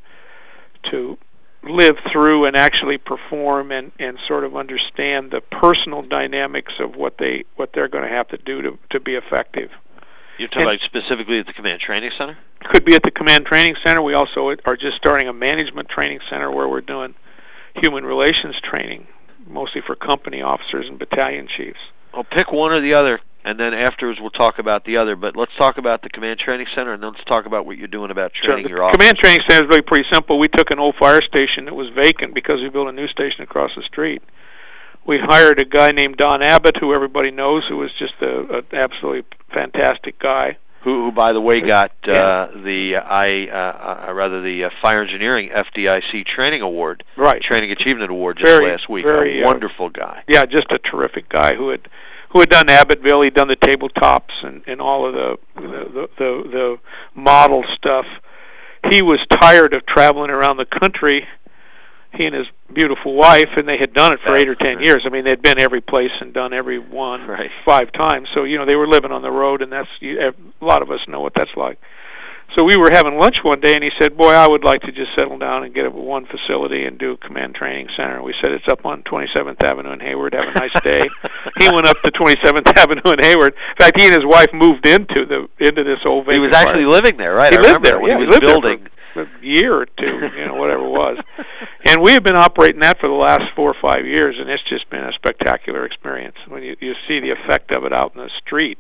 to live through and actually perform and, and sort of understand the personal dynamics of what they what they're going to have to do to, to be effective. You're talking and about specifically at the Command Training Center? Could be at the Command Training Center. We also are just starting a management training center where we're doing human relations training, mostly for company officers and battalion chiefs. Well, pick one or the other, and then afterwards we'll talk about the other. But let's talk about the Command Training Center, and then let's talk about what you're doing about training sure. your officers. Command Training Center is really pretty simple. We took an old fire station that was vacant because we built a new station across the street. We hired a guy named Don Abbott, who everybody knows, who was just an absolutely fantastic guy. Who, who, by the way, got uh, yeah. the I, uh, uh, rather the uh, Fire Engineering F D I C Training Award, right? Training Achievement Award just very, last week. Very, a wonderful uh, guy. Yeah, just a terrific guy who had who had done Abbottville. He'd done the tabletops and, and all of the the, the the model stuff. He was tired of traveling around the country. He and his beautiful wife, and they had done it for eight or ten years. I mean, they'd been every place and done every one right. five times. So, you know, they were living on the road, and that's a lot of us know what that's like. So we were having lunch one day, and he said, boy, I would like to just settle down and get up at one facility and do a command training center. And we said, it's up on twenty-seventh Avenue in Hayward. Have a nice day. He went up to twenty-seventh Avenue in Hayward. In fact, he and his wife moved into the into this old vacant He was actually part. living there, right? He I lived there. when Yeah, he he was lived building. there for a year or two, you know, whatever it was. And we have been operating that for the last four or five years, and it's just been a spectacular experience when you, you see the effect of it out in the street.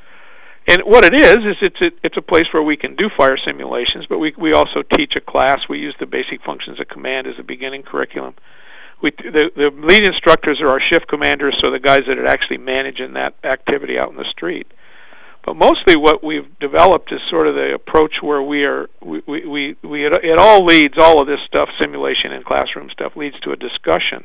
And what it is is it's a, it's a place where we can do fire simulations, but we we also teach a class. We use the basic functions of command as a beginning curriculum. We the the lead instructors are our shift commanders, so the guys that are actually managing that activity out in the street. But mostly what we've developed is sort of the approach where we are, we, we, we, we it, it all leads, all of this stuff, simulation and classroom stuff, leads to a discussion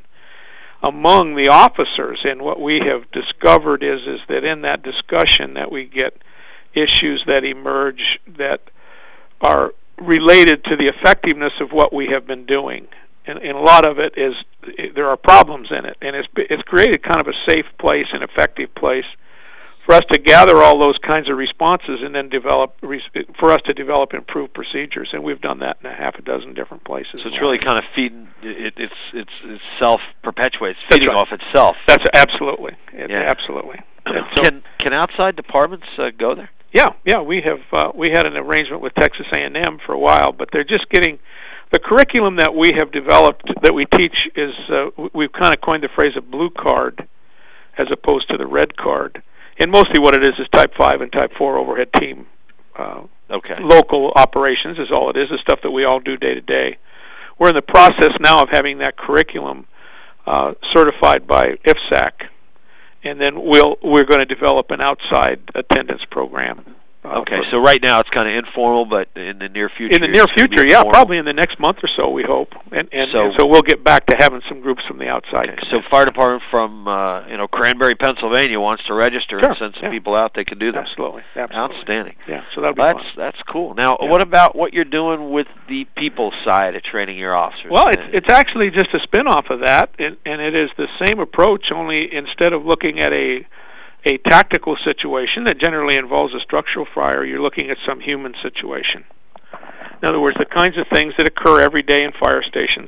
among the officers. And what we have discovered is, is that in that discussion that we get issues that emerge that are related to the effectiveness of what we have been doing. And, and a lot of it is, there are problems in it. And it's, it's created kind of a safe place, an effective place, for us to gather all those kinds of responses and then develop, for us to develop improved procedures, and we've done that in a half a dozen different places. So it's really kind of feeding, it, it's it's it's self-perpetuates, feeding right. off itself. That's absolutely, it, yeah. absolutely. So, can can outside departments uh, go there? Yeah, yeah. We have uh, we had an arrangement with Texas A and M for a while, but they're just getting the curriculum that we have developed that we teach is uh, we've kind of coined the phrase a blue card as opposed to the red card. And mostly what it is is Type five and Type four overhead team uh, okay. local operations is all it is, the stuff that we all do day to day. We're in the process now of having that curriculum uh, certified by I F S A C, and then we'll, we're going to develop an outside attendance program. Uh, okay, so right now it's kind of informal, but in the near future... In the near future, yeah, probably in the next month or so, we hope. And, and, so, and so we'll get back to having some groups from the outside. Okay, so fire department from, uh, you know, Cranberry, Pennsylvania wants to register sure, and send some yeah. people out, they can do that. Absolutely, absolutely. Outstanding. Yeah, so that'll be that's, fun. That's cool. Now, yeah. what about what you're doing with the people side of training your officers? Well, it's, it's actually just a spin-off of that, and, and it is the same approach, only instead of looking at a a tactical situation that generally involves a structural fire, you're looking at some human situation. In other words, the kinds of things that occur every day in fire stations,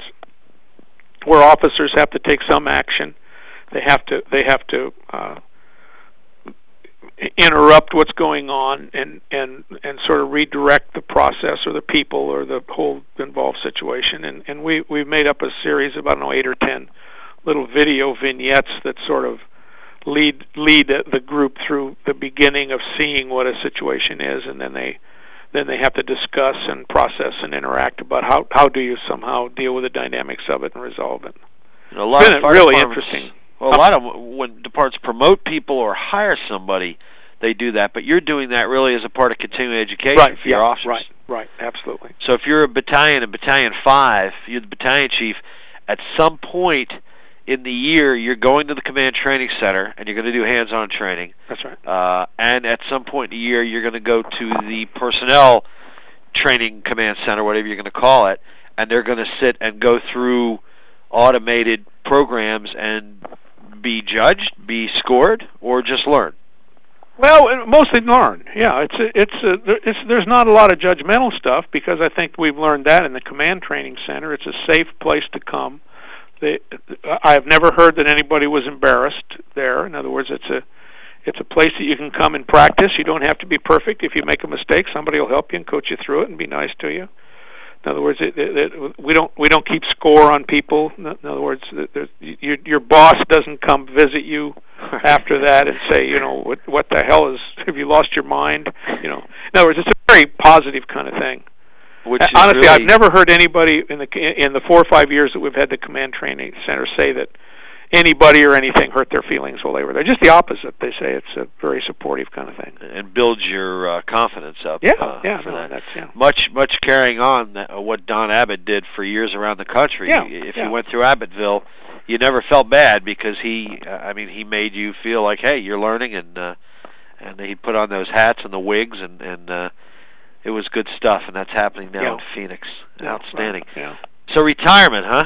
where officers have to take some action, they have to they have to uh, interrupt what's going on and, and, and sort of redirect the process or the people or the whole involved situation. And, and we, we've made up a series of, I don't know, eight or ten little video vignettes that sort of lead lead the group through the beginning of seeing what a situation is, and then they then they have to discuss and process and interact about how, how do you somehow deal with the dynamics of it and resolve it. You know, a lot it's of been really interesting. Well, a lot of when departments promote people or hire somebody, they do that. But you're doing that really as a part of continuing education right, for yeah, your officers. Right, right, absolutely. So if you're a battalion, a battalion five, you're the battalion chief, at some point in the year, you're going to the command training center, and you're going to do hands-on training. That's right. Uh, and at some point in the year, you're going to go to the personnel training command center, whatever you're going to call it, and they're going to sit and go through automated programs and be judged, be scored, or just learn. Well, mostly learn. Yeah, it's a, it's a, it's there's not a lot of judgmental stuff because I think we've learned that in the command training center. It's a safe place to come. They, I've never heard that anybody was embarrassed there. In other words, it's a it's a place that you can come and practice. You don't have to be perfect. If you make a mistake, somebody will help you and coach you through it and be nice to you. In other words, it, it, it, we don't we don't keep score on people. In other words, your your boss doesn't come visit you after that and say, you know, what what the hell is, have you lost your mind? You know, in other words, it's a very positive kind of thing. Which uh, honestly, really... I've never heard anybody in the in the four or five years that we've had the command training center say that anybody or anything hurt their feelings while they were there. Just the opposite. They say it's a very supportive kind of thing. And builds your uh, confidence up. Yeah, uh, yeah, for no, that. that's yeah. Much, much carrying on that, uh, what Don Abbott did for years around the country. Yeah, if yeah. you went through Abbottville, you never felt bad because he, uh, I mean, he made you feel like, hey, you're learning, and uh, and he put on those hats and the wigs, and and uh, it was good stuff, and that's happening now yeah. in Phoenix. Yeah, Outstanding. Right, yeah. So retirement, huh?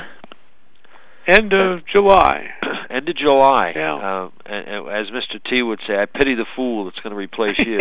End of July. End of July. Yeah. Uh, and, and as Mister T would say, I pity the fool that's going to replace you.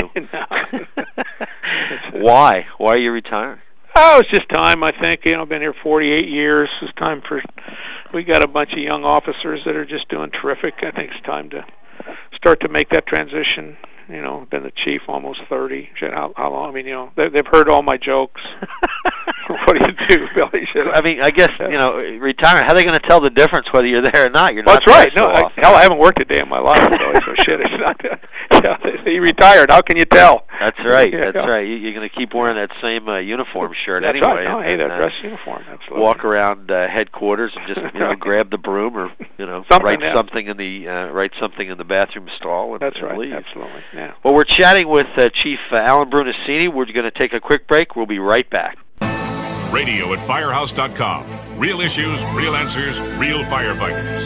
Why? Why are you retiring? Oh, it's just time. I think you know, I've been here forty-eight years. It's time for. We got a bunch of young officers that are just doing terrific. I think it's time to start to make that transition. You know, been the chief almost thirty. How, how long? I mean, you know, they, they've heard all my jokes. What do you do, Billy? I mean, I guess, you know, retirement, how are they going to tell the difference whether you're there or not? You're well, not that's right. So No, I, hell, I haven't worked a day in my life, Billy, so shit, it's not, yeah, he retired. How can you tell? That's right. Yeah, that's yeah. right. You, you're going to keep wearing that same uh, uniform shirt that's anyway. Right. No, and, hey, that uh, dress uniform, absolutely. Walk around uh, headquarters and just, you know, grab the broom or, you know, something, write yeah. something in the uh, write something in the bathroom stall and, that's and right. leave. Absolutely. Yeah. Well, we're chatting with uh, Chief uh, Alan Brunacini. We're going to take a quick break. We'll be right back. Radio at firehouse dot com. Real issues, real answers, real firefighters.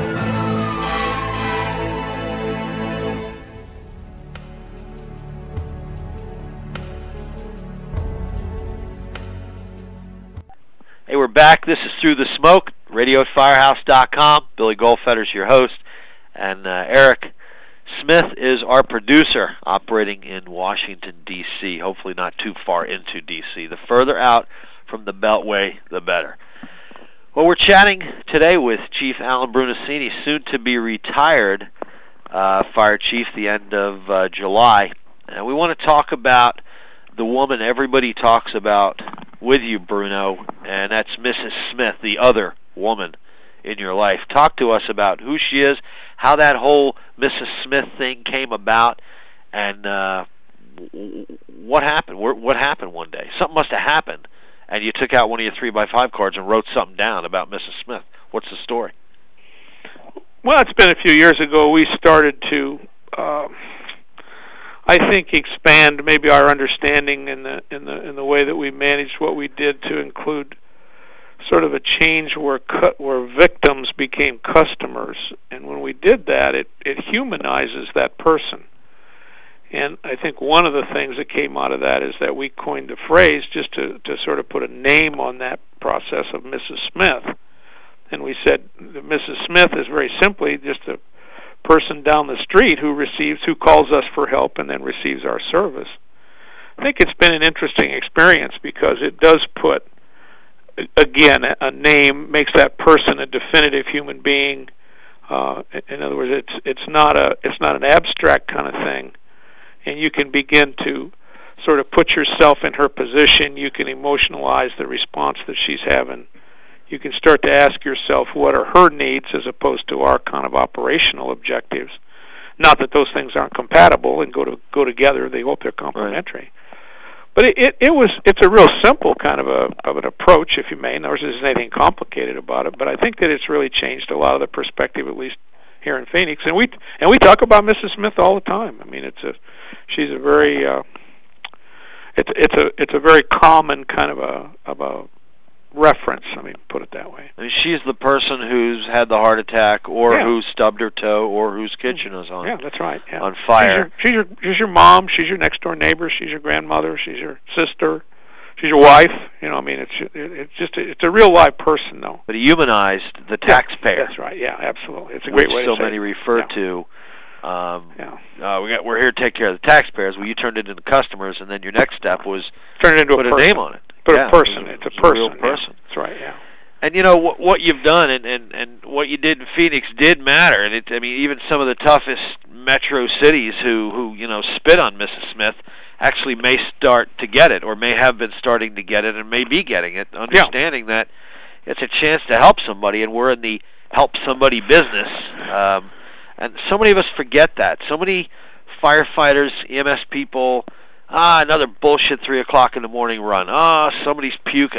Hey, we're back. This is Through the Smoke, radio at firehouse dot com. Billy Goldfeder's your host, and uh, Eric Smith is our producer, operating in Washington, D C, hopefully not too far into D C. The further out from the Beltway, the better. Well, we're chatting today with Chief Alan Brunacini, soon to be retired uh, fire chief, the end of uh, July. And we want to talk about the woman everybody talks about with you, Bruno, and that's Missus Smith, the other woman in your life. Talk to us about who she is, how that whole Missus Smith thing came about, and uh, what happened. What happened one day? Something must have happened, and you took out one of your three by five cards and wrote something down about Missus Smith. What's the story? Well, it's been a few years ago. We started to, uh, I think, expand maybe our understanding in the in the in the way that we managed what we did to include sort of a change where cu- where victims became customers, and when we did that, it it humanizes that person. And I think one of the things that came out of that is that we coined the phrase just to, to sort of put a name on that process of Missus Smith. And we said that Missus Smith is very simply just a person down the street who receives, who calls us for help and then receives our service. I think it's been an interesting experience because it does put, again, a name, makes that person a definitive human being. Uh, in other words, it's it's not a it's not an abstract kind of thing. and you can begin to sort of put yourself in her position. You can emotionalize the response that she's having. You can start to ask yourself, what are her needs as opposed to our kind of operational objectives? Not that those things aren't compatible and go to go together. They hope they're complementary. Right. But it, it, it was it's a real simple kind of a of an approach, if you may. There isn't anything complicated about it. But I think that it's really changed a lot of the perspective, at least here in Phoenix. And we and we talk about Missus Smith all the time. I mean, it's a she's a very uh, it's it's a it's a very common kind of a of a reference. I mean, put it that way. I mean, she's the person who's had the heart attack, or yeah. who stubbed her toe, or whose kitchen is on. Yeah, that's right. Yeah. On fire. She's your, she's your she's your mom. She's your next door neighbor. She's your grandmother. She's your sister. She's your wife. You know, I mean, it's it's just a, it's a real live person, though. But it humanized the taxpayer. Yeah, that's right. Yeah, absolutely. It's a great Which way so to say many it. refer yeah. to. Um, yeah. Uh, we got, we're here to take care of the taxpayers. Well, you turned it into customers, and then your next step was turn it into put a, a person. name on it. Put yeah, a person. It was, it's a it was person. A real person. Yeah. That's right. Yeah. And you know what, what you've done, and, and, and what you did in Phoenix did matter. And it, I mean, even some of the toughest metro cities who, who you know spit on Missus Smith actually may start to get it, or may have been starting to get it, and may be getting it, understanding yeah. that it's a chance to help somebody, and we're in the help somebody business. Um, and so many of us forget that. So many firefighters, E M S people, ah, another bullshit three o'clock in the morning run. Ah, somebody's puking.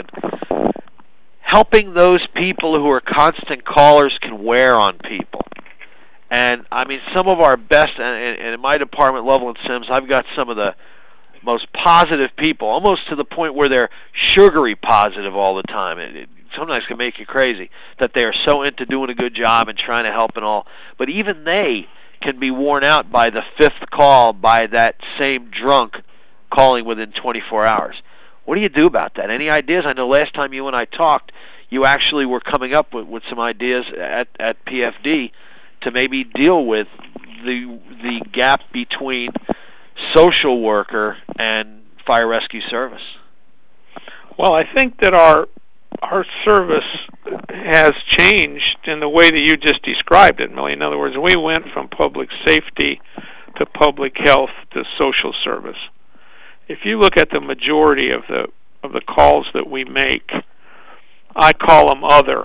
Helping those people who are constant callers can wear on people. And, I mean, some of our best, and, and in my department level in Sims, I've got some of the most positive people, almost to the point where they're sugary positive all the time. It, it sometimes can make you crazy that they are so into doing a good job and trying to help and all. But even they can be worn out by the fifth call by that same drunk calling within twenty-four hours. What do you do about that? Any ideas? I know last time you and I talked, you actually were coming up with, with some ideas at, at P F D to maybe deal with the the gap between social worker and fire rescue service. Well, I think that our our service has changed in the way that you just described it, Millie. In other words, we went from public safety to public health to social service. If you look at the majority of the of the calls that we make, I call them other.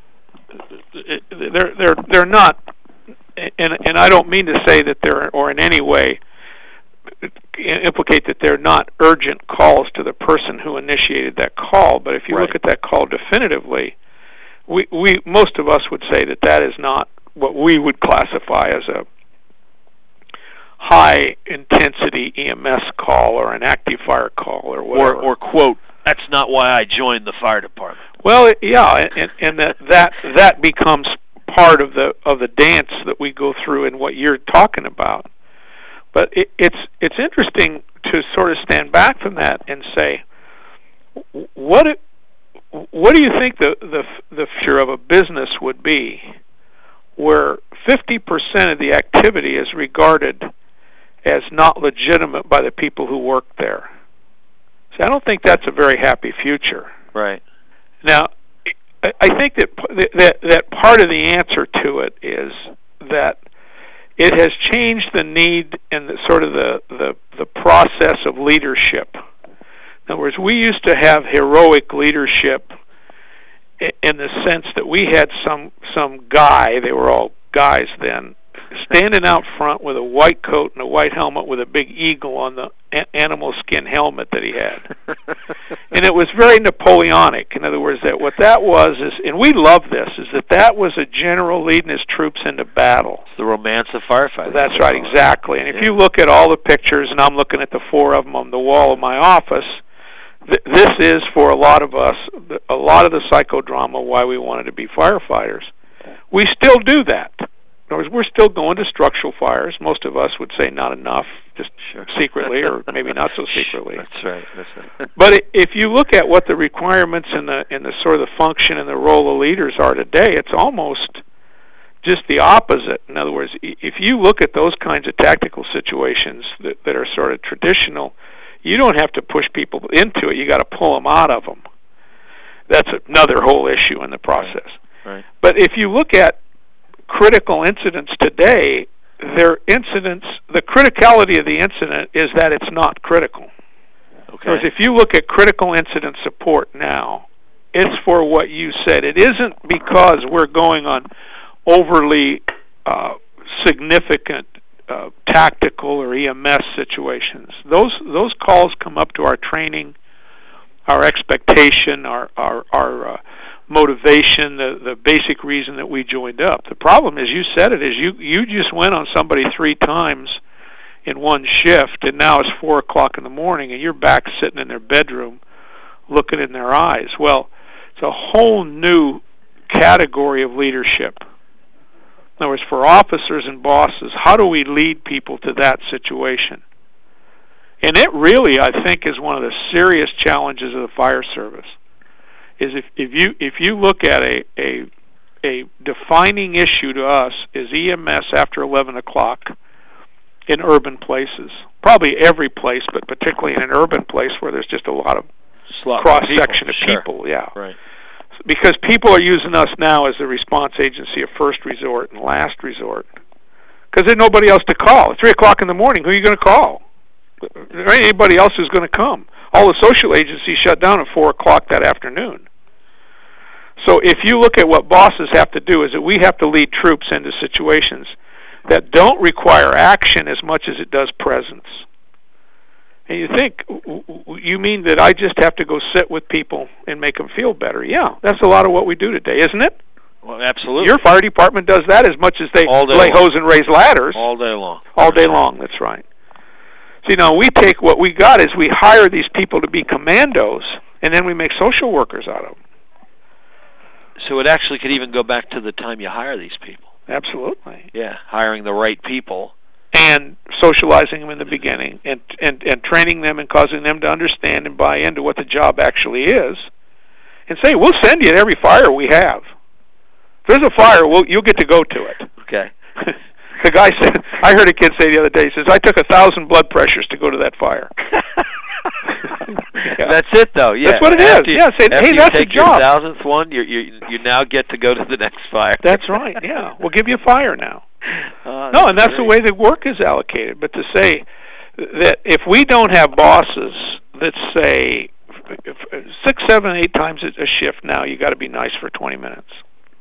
They're they're they're not, and and I don't mean to say that they're, or in any way implicate that they're not urgent calls to the person who initiated that call. But if you right. look at that call definitively, we we most of us would say that that is not what we would classify as a high intensity E M S call or an active fire call or whatever. Or, or quote, that's not why I joined the fire department. Well, yeah, and, and that, that that becomes part of the of the dance that we go through in what you're talking about. But it, it's it's interesting to sort of stand back from that and say, what it, what do you think the the the future of a business would be where fifty percent of the activity is regarded as not legitimate by the people who work there? See, I don't think that's a very happy future. Right. Now, I think that that that part of the answer to it is that it has changed the need and the sort of the, the, the process of leadership. In other words, we used to have heroic leadership in the sense that we had some some guy, they were all guys then, standing out front with a white coat and a white helmet with a big eagle on the a- animal skin helmet that he had. And it was very Napoleonic. In other words, that what that was is, and we love this, is that that was a general leading his troops into battle. It's the romance of firefighting. That's right, exactly. And if yeah. you look at all the pictures, and I'm looking at the four of them on the wall of my office, th- this is, for a lot of us, a lot of the psychodrama why we wanted to be firefighters. We still do that. In other words, we're still going to structural fires. Most of us would say not enough, just sure. secretly, or maybe not so secretly. That's right. That's right. But if you look at what the requirements and the and the sort of the function and the role of leaders are today, it's almost just the opposite. In other words, if you look at those kinds of tactical situations that, that are sort of traditional, you don't have to push people into it. You got to pull them out of them. That's another whole issue in the process. Right. Right. But if you look at critical incidents today, their incidents, the criticality of the incident is that it's not critical. Okay. Because if you look at critical incident support now, it's for what you said. It isn't because we're going on overly uh, significant uh, tactical or E M S situations. Those those calls come up to our training, our expectation, our our, our uh, motivation, the the basic reason that we joined up. The problem is, you said it, is you you just went on somebody three times in one shift, and now it's four o'clock in the morning, and you're back sitting in their bedroom, looking in their eyes. Well, it's a whole new category of leadership. In other words, for officers and bosses, how do we lead people to that situation? And it really, I think, is one of the serious challenges of the fire service. Is if, if you if you look at a, a a defining issue to us is E M S after eleven o'clock in urban places. Probably every place, but particularly in an urban place where there's just a lot of cross section of sure. people. Yeah, right. Because people are using us now as the response agency of first resort and last resort. Because there's nobody else to call. At three o'clock in the morning, who are you going to call? There ain't anybody else who's going to come. All the social agencies shut down at four o'clock that afternoon. So if you look at what bosses have to do, is that we have to lead troops into situations that don't require action as much as it does presence. And you think, you mean that I just have to go sit with people and make them feel better? Yeah, that's a lot of what we do today, isn't it? Well, absolutely. Your fire department does that as much as they lay hose and raise ladders. All day long. All day long, that's right. See, now we take what we got is we hire these people to be commandos, and then we make social workers out of them. So it actually could even go back to the time you hire these people. Absolutely. Yeah, hiring the right people. And socializing them in the beginning, and, and, and training them and causing them to understand and buy into what the job actually is. And say, we'll send you to every fire we have. If there's a fire, we'll, you'll get to go to it. Okay. The guy said, I heard a kid say the other day, he says, I took a thousand blood pressures to go to that fire. Yeah. That's it, though. Yeah, that's what it after is. You, yeah, say, after hey, you that's take a job. Your thousandth one, you you you now get to go to the next fire. That's right. Yeah, we'll give you a fire now. Uh, no, and that's great. the way the work is allocated. But to say that if we don't have bosses that say six, seven, eight times a shift now, you got to be nice for twenty minutes.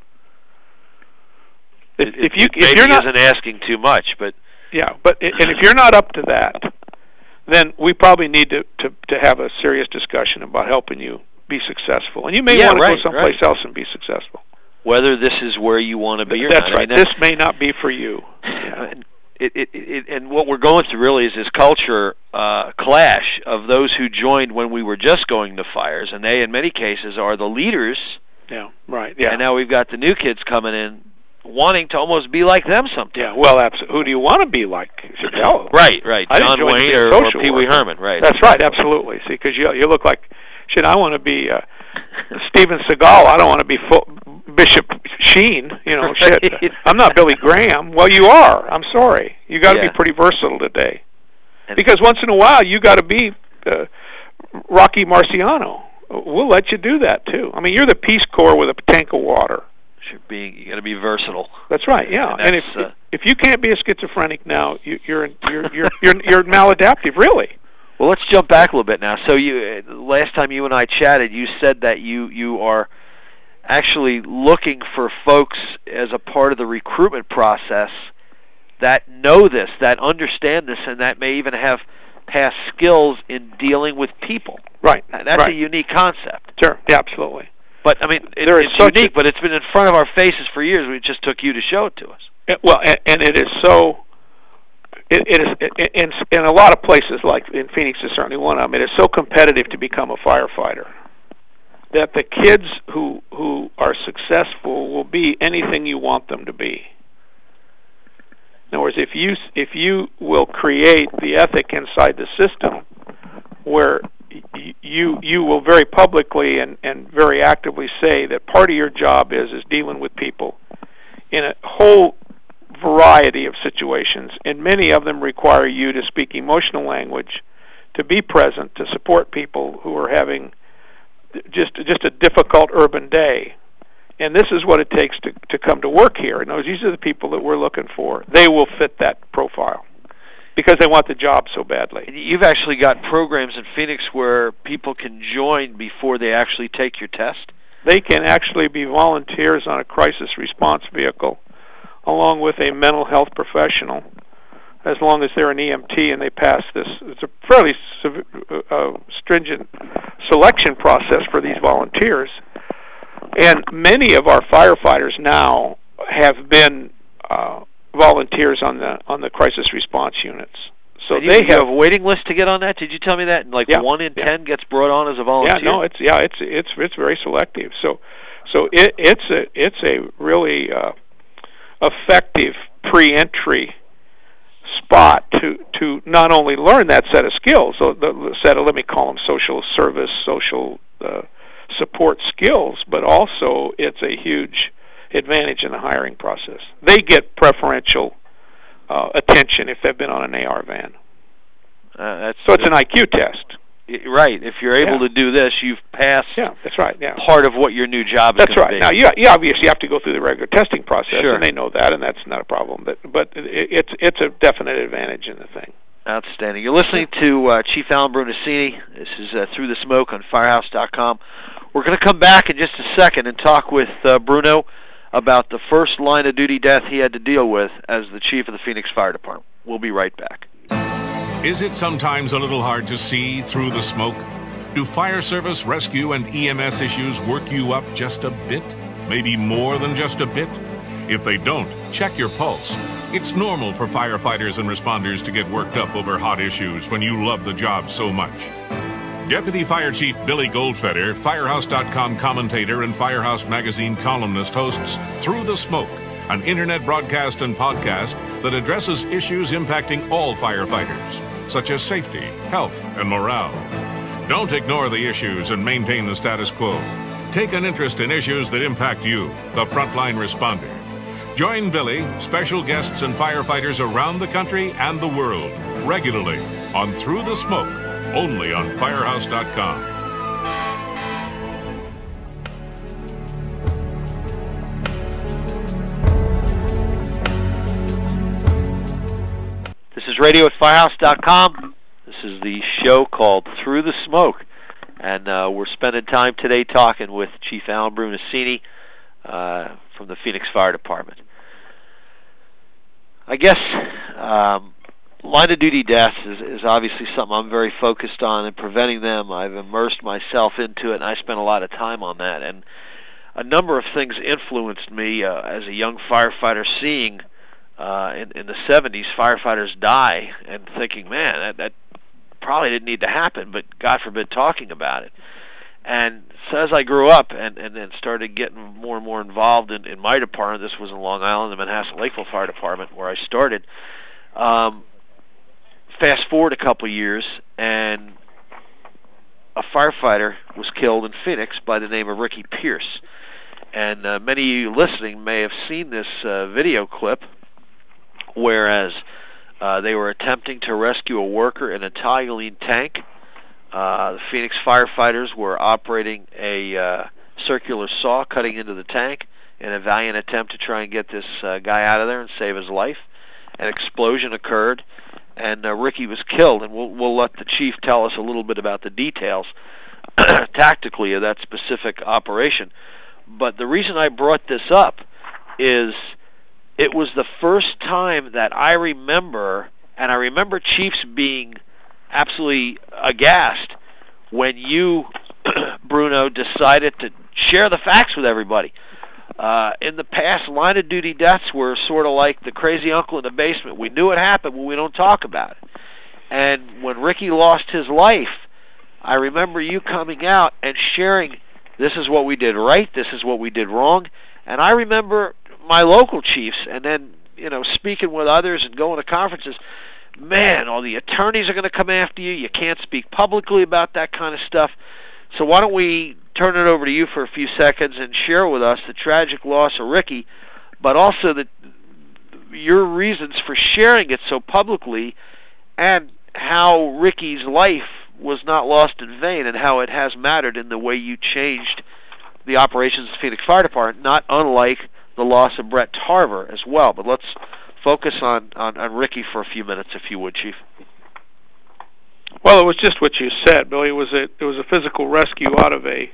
If, it, if you it if maybe you're not isn't asking too much, but yeah, but and if you're not up to that, then we probably need to, to, to have a serious discussion about helping you be successful. And you may yeah, want to right, go someplace right. else and be successful. Whether this is where you want to be or that's not. right. I mean, that's this may not be for you. Yeah. It, it, it, and what we're going through really is this culture uh, clash of those who joined when we were just going to fires, and they, in many cases, are the leaders. Yeah, right. Yeah. And now we've got the new kids coming in, wanting to almost be like them sometimes. Yeah, well, absolutely. Who do you want to be like? Hello. Right, right. I John Wayne or, or Pee Wee Herman, right. That's right, absolutely. See, because you, you look like, shit, I want to be uh, Steven Seagal. I don't want to be full, Bishop Sheen. You know, right. shit. I'm not Billy Graham. Well, you are. I'm sorry. You got to yeah. be pretty versatile today. And because once in a while, you got to be uh, Rocky Marciano. We'll let you do that, too. I mean, you're the Peace Corps with a tank of water. Being, you got to be versatile. That's right. Yeah, and, and if uh, if you can't be a schizophrenic now, you, you're you're you're you're you're maladaptive, really. Well, let's jump back a little bit now. So, you last time you and I chatted, you said that you you are actually looking for folks as a part of the recruitment process that know this, that understand this, and that may even have past skills in dealing with people. Right. That's right. a unique concept. Sure. Yeah, absolutely. But, I mean, it, there is it's such unique, a, but it's been in front of our faces for years. We just took you to show it to us. It, well, and, and it is so, it, it is, it, in, in a lot of places, like in Phoenix is certainly one of them, it is so competitive to become a firefighter that the kids who who are successful will be anything you want them to be. In other words, if you, if you will create the ethic inside the system where you you will very publicly and, and very actively say that part of your job is is dealing with people in a whole variety of situations, and many of them require you to speak emotional language, to be present, to support people who are having just just a difficult urban day. and this is what it takes to, to come to work here. And those, these are the people that we're looking for. They will fit that profile because they want the job so badly. And you've actually got programs in Phoenix where people can join before they actually take your test? They can actually be volunteers on a crisis response vehicle along with a mental health professional, as long as they're an E M T and they pass this. It's a fairly uh, stringent selection process for these volunteers. And many of our firefighters now have been uh, volunteers on the on the crisis response units. So and they you have a waiting list to get on that. Did you tell me that? Like yeah, one in yeah. ten gets brought on as a volunteer. Yeah, no, it's yeah, it's it's it's very selective. So so it, it's a it's a really uh, effective pre-entry spot to to not only learn that set of skills, so the, the set of, let me call them social service, social uh, support skills, but also it's a huge advantage in the hiring process. They get preferential uh, attention if they've been on an A R van. Uh, that's, so it's an I Q test. Right. If you're able yeah. to do this, you've passed yeah, that's right, yeah. part of what your new job is That's going right. to be. Now, you, you obviously have to go through the regular testing process, sure. and they know that, and that's not a problem. But but it, it's it's a definite advantage in the thing. Outstanding. You're listening to uh, Chief Alan Brunacini. This is uh, Through the Smoke on Firehouse dot com. We're going to come back in just a second and talk with uh, Bruno about the first line of duty death he had to deal with as the chief of the Phoenix Fire Department. We'll be right back. Is it sometimes a little hard to see through the smoke? Do fire service, rescue, and E M S issues work you up just a bit? Maybe more than just a bit? If they don't, check your pulse. It's normal for firefighters and responders to get worked up over hot issues when you love the job so much. Deputy Fire Chief Billy Goldfeder, Firehouse dot com commentator and Firehouse Magazine columnist, hosts Through the Smoke, an internet broadcast and podcast that addresses issues impacting all firefighters, such as safety, health, and morale. Don't ignore the issues and maintain the status quo. Take an interest in issues that impact you, the frontline responder. Join Billy, special guests, and firefighters around the country and the world regularly on Through the Smoke, only on Firehouse dot com. This is radio at Firehouse dot com. This is the show called Through the Smoke, and uh, we're spending time today talking with Chief Alan Brunacini uh, from the Phoenix Fire Department. I guess um, line of duty deaths is, is obviously something I'm very focused on, and preventing them. I've immersed myself into it, and I spent a lot of time on that. And a number of things influenced me uh, as a young firefighter, seeing uh, in, in the seventies firefighters die and thinking, man, that, that probably didn't need to happen, but God forbid talking about it. And so as I grew up and, and then started getting more and more involved in, in my department, this was in Long Island, the Manhasset Lakeville Fire Department, where I started. Um, fast forward a couple years, and a firefighter was killed in Phoenix by the name of Ricky Pierce. And uh, many of you listening may have seen this uh, video clip, whereas uh, they were attempting to rescue a worker in a toluene tank. Uh, the Phoenix firefighters were operating a uh, circular saw cutting into the tank in a valiant attempt to try and get this uh, guy out of there and save his life. An explosion occurred, and uh, Ricky was killed. And we'll, we'll let the chief tell us a little bit about the details tactically of that specific operation. But the reason I brought this up is it was the first time that I remember, and I remember chiefs being absolutely aghast when you, Bruno, decided to share the facts with everybody. Uh, in the past, line of duty deaths were sort of like the crazy uncle in the basement. We knew it happened, but we don't talk about it. And when Ricky lost his life, I remember you coming out and sharing, this is what we did right, this is what we did wrong. And I remember my local chiefs, and then, you know, speaking with others and going to conferences, man, all the attorneys are going to come after you. You can't speak publicly about that kind of stuff. So why don't we turn it over to you for a few seconds and share with us the tragic loss of Ricky, but also the, your reasons for sharing it so publicly, and how Ricky's life was not lost in vain, and how it has mattered in the way you changed the operations of the Phoenix Fire Department, not unlike the loss of Brett Tarver as well. But let's focus on, on, on Ricky for a few minutes, if you would, Chief. Well, it was just what you said, Billy. It was a it was a physical rescue out of a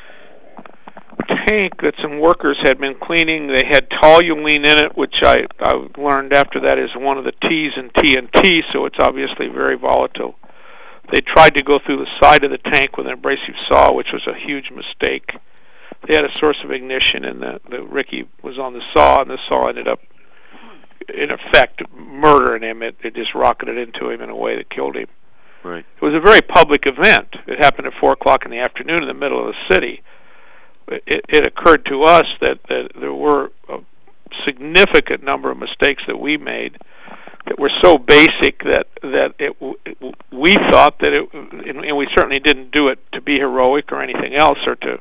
tank that some workers had been cleaning. They had toluene in it, which I, I learned after that is one of the T's in T N T, so it's obviously very volatile. They tried to go through the side of the tank with an abrasive saw, which was a huge mistake. They had a source of ignition, and the, the Ricky was on the saw, and the saw ended up, in effect, murdering him. It, it just rocketed into him in a way that killed him. Right. It was a very public event. It happened at four o'clock in the afternoon in the middle of the city. It, it occurred to us that, that there were a significant number of mistakes that we made that were so basic that that it, it, we thought that it, and we certainly didn't do it to be heroic or anything else, or to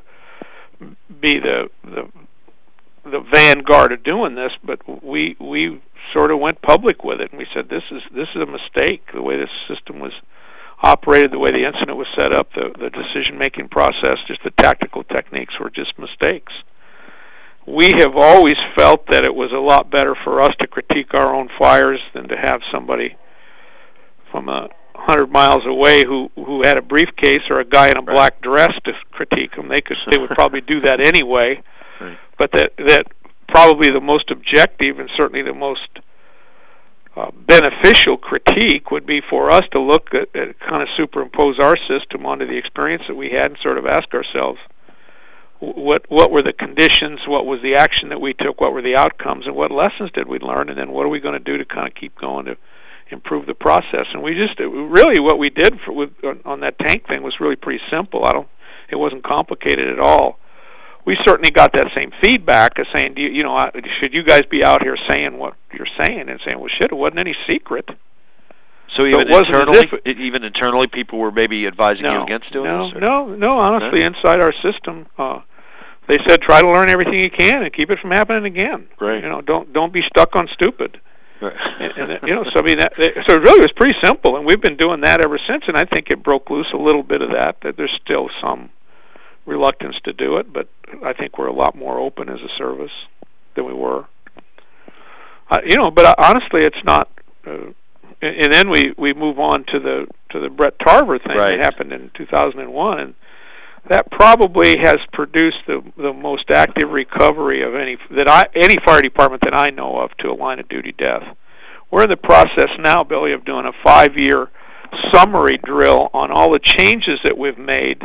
be the the, the vanguard of doing this. But we we sort of went public with it, and we said this is this is a mistake. The way this system was operated, the way the incident was set up, the, the decision-making process, just the tactical techniques were just mistakes. We have always felt that it was a lot better for us to critique our own fires than to have somebody from a hundred miles away who who had a briefcase or a guy in a black dress to critique them. They could they would probably do that anyway, right. But that that probably the most objective and certainly the most Uh, beneficial critique would be for us to look at, at kind of superimpose our system onto the experience that we had and sort of ask ourselves what what were the conditions, what was the action that we took, what were the outcomes, and what lessons did we learn, and then what are we going to do to kind of keep going to improve the process. And we just really what we did for, with, on, on that tank thing was really pretty simple. I don't it wasn't complicated at all. We certainly got that same feedback of saying, do you, you know, should you guys be out here saying what you're saying, and saying, well, shit, it wasn't any secret. So even so internally, it, even internally, people were maybe advising no, you against doing no, this? Or? No, no, honestly, no? Inside our system, uh, they said try to learn everything you can and keep it from happening again. Right. You know, don't don't be stuck on stupid. Right. and, and you know, so I mean, that, so it really was pretty simple, and we've been doing that ever since. And I think it broke loose a little bit of that. That there's still some reluctance to do it, but I think we're a lot more open as a service than we were. Uh, you know, but uh, honestly, it's not. Uh, and, and then we, we move on to the to the Brett Tarver thing right. that happened in two thousand one, and that probably has produced the the most active recovery of any that I any fire department that I know of to a line of duty death. We're in the process now, Billy, of doing a five year summary drill on all the changes that we've made.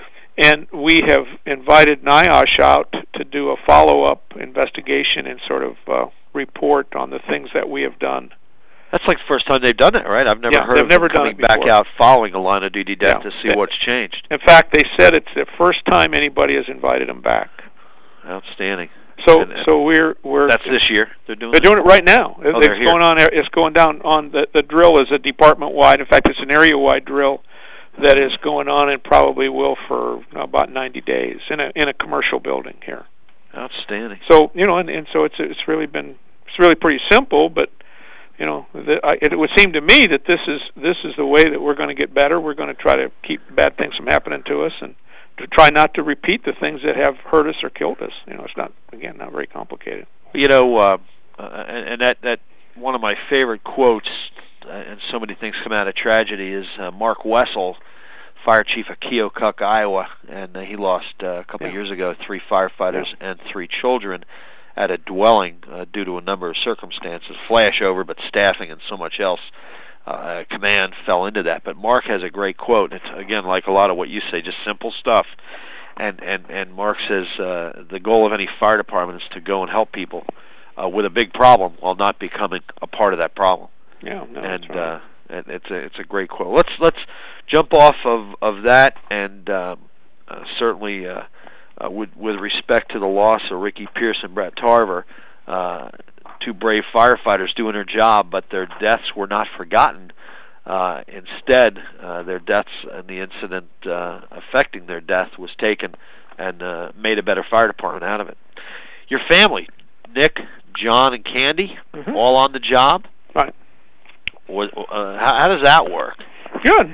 And we have invited NIOSH out to do a follow-up investigation and sort of uh, report on the things that we have done. That's like the first time they've done it, right? I've never yeah, heard of never them coming done it back out following a line of duty death yeah. to see what's changed. In fact, they said it's the first time anybody has invited them back. Outstanding. So, and, and so we're we're that's this year. They're doing. They're this? doing it right now. Oh, it's going on. It's going down on the the drill is a department-wide. In fact, it's an area-wide drill that is going on and probably will for about ninety days in a in a commercial building here. Outstanding. So you know, and, and so it's it's really been it's really pretty simple, but you know, the, I, it would seem to me that this is this is the way that we're going to get better. We're going to try to keep bad things from happening to us, and to try not to repeat the things that have hurt us or killed us. You know, it's not again not very complicated. You know, uh, uh, and, and that that one of my favorite quotes. Uh, and so many things come out of tragedy, is uh, Mark Wessel, fire chief of Keokuk, Iowa, and uh, he lost uh, a couple yeah. of years ago three firefighters yeah. and three children at a dwelling uh, due to a number of circumstances, flashover, but staffing and so much else. Uh, command fell into that. But Mark has a great quote. It's, again, like a lot of what you say, just simple stuff. And, and, and Mark says uh, the goal of any fire department is to go and help people uh, with a big problem while not becoming a part of that problem. Yeah, no, and that's right. uh, and it's a it's a great quote. Let's let's jump off of, of that, and um, uh, certainly uh, uh, with with respect to the loss of Ricky Pierce and Brett Tarver, uh, two brave firefighters doing their job, but their deaths were not forgotten. Uh, instead, uh, their deaths and the incident uh, affecting their death was taken and uh, made a better fire department out of it. Your family, Nick, John, and Candy, mm-hmm. all on the job. Right. What, uh, how, how does that work? Good.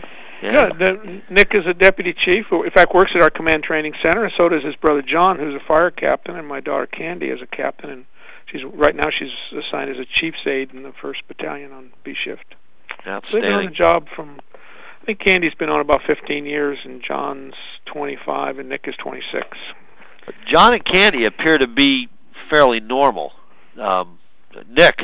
Yeah. Yeah, the, Nick is a deputy chief who, in fact, works at our command training center, and so does his brother John, who's a fire captain, and my daughter Candy is a captain, and she's right now she's assigned as a chief's aide in the first Battalion on B shift. Outstanding. So they've been on the job from, I think Candy's been on about fifteen years, and John's twenty-five, and Nick is twenty-six. John and Candy appear to be fairly normal. Um, Nick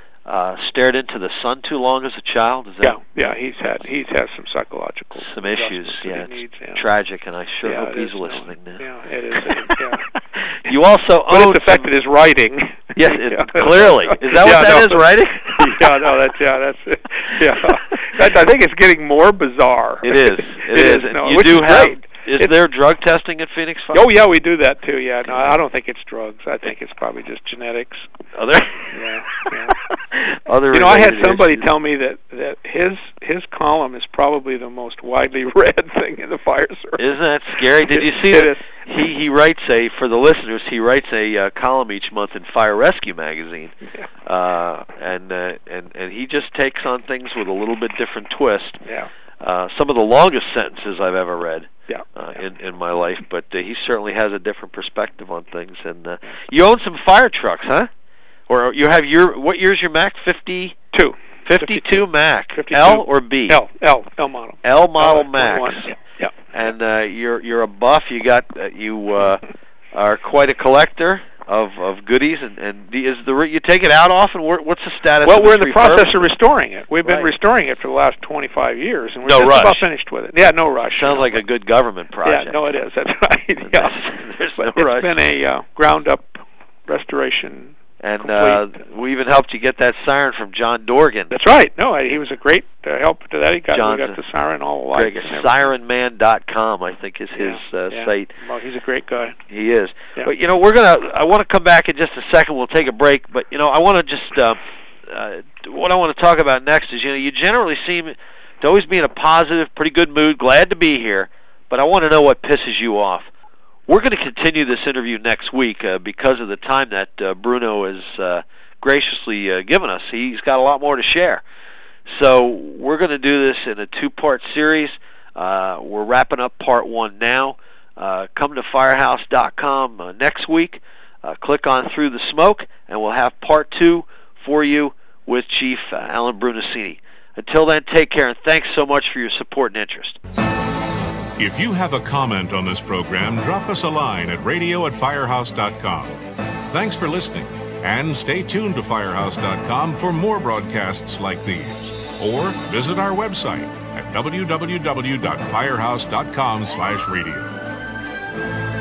uh, stared into the sun too long as a child. Is that yeah, yeah, he's had he's had some psychological some issues. Yeah, it's needs, yeah. tragic, and I sure yeah, hope he's listening no, now. Yeah, it is. It is yeah. You also but own it's affected his writing. Yes, it, yeah. clearly. Is that yeah, what that no. is, writing? yeah, no, that's yeah, that's it. Yeah, that, I think it's getting more bizarre. It is. It, it is. is. And No, you which do is have. great. Is it's, there drug testing at Phoenix Fire? Oh yeah, we do that too. Yeah, no, I don't think it's drugs. I think it's probably just genetics. Other. Yeah, yeah. Other. You know, I had somebody issues. tell me that that his his column is probably the most widely read thing in the fire service. Isn't that scary? Did you see it that? Is. He he writes a for the listeners. He writes a uh, column each month in Fire Rescue magazine, Yeah. uh, and uh, and and he just takes on things with a little bit different twist. Yeah. Uh, some of the longest sentences I've ever read. Yeah. Uh, in in my life, but uh, he certainly has a different perspective on things. And uh, you own some fire trucks, huh? Or you have your what year's your Mac? Fifty-two. Fifty-two Mac. fifty-two. L or B? L. L. L model. L model L Max. Yeah. Yeah. And uh, you're you're a buff. You got uh, you uh, are quite a collector of of goodies. And and the, is the you take it out often? What's the status? Well, of we're in this the process of refurbishment? restoring it. We've been Right. restoring it for the last twenty-five years, and we're No just rush. about finished with it. Yeah, no rush. Sounds no. like a good government project. Yeah, no, it is. That's right. Yeah. There's but no it's rush. been a uh, ground-up restoration. And uh, we even helped you get that siren from John Dorgan. That's right. No, I, he was a great uh, help to that. He got, John's we got the siren all alike. siren man dot com, I think, is his yeah, uh, yeah. site. Well, he's a great guy. He is. Yeah. But, you know, we're going to, I want to come back in just a second. We'll take a break. But, you know, I want to just, uh, uh, what I want to talk about next is, you know, you generally seem to always be in a positive, pretty good mood, glad to be here. But I want to know what pisses you off. We're going to continue this interview next week uh, because of the time that uh, Bruno has uh, graciously uh, given us. He's got a lot more to share. So we're going to do this in a two-part series. Uh, we're wrapping up part one now. Uh, come to firehouse dot com uh, next week. Uh, click on Through the Smoke, and we'll have part two for you with Chief uh, Alan Brunacini. Until then, take care, and thanks so much for your support and interest. If you have a comment on this program, drop us a line at radio at firehouse dot com. Thanks for listening, and stay tuned to firehouse dot com for more broadcasts like these. Or visit our website at w w w dot firehouse dot com slash radio.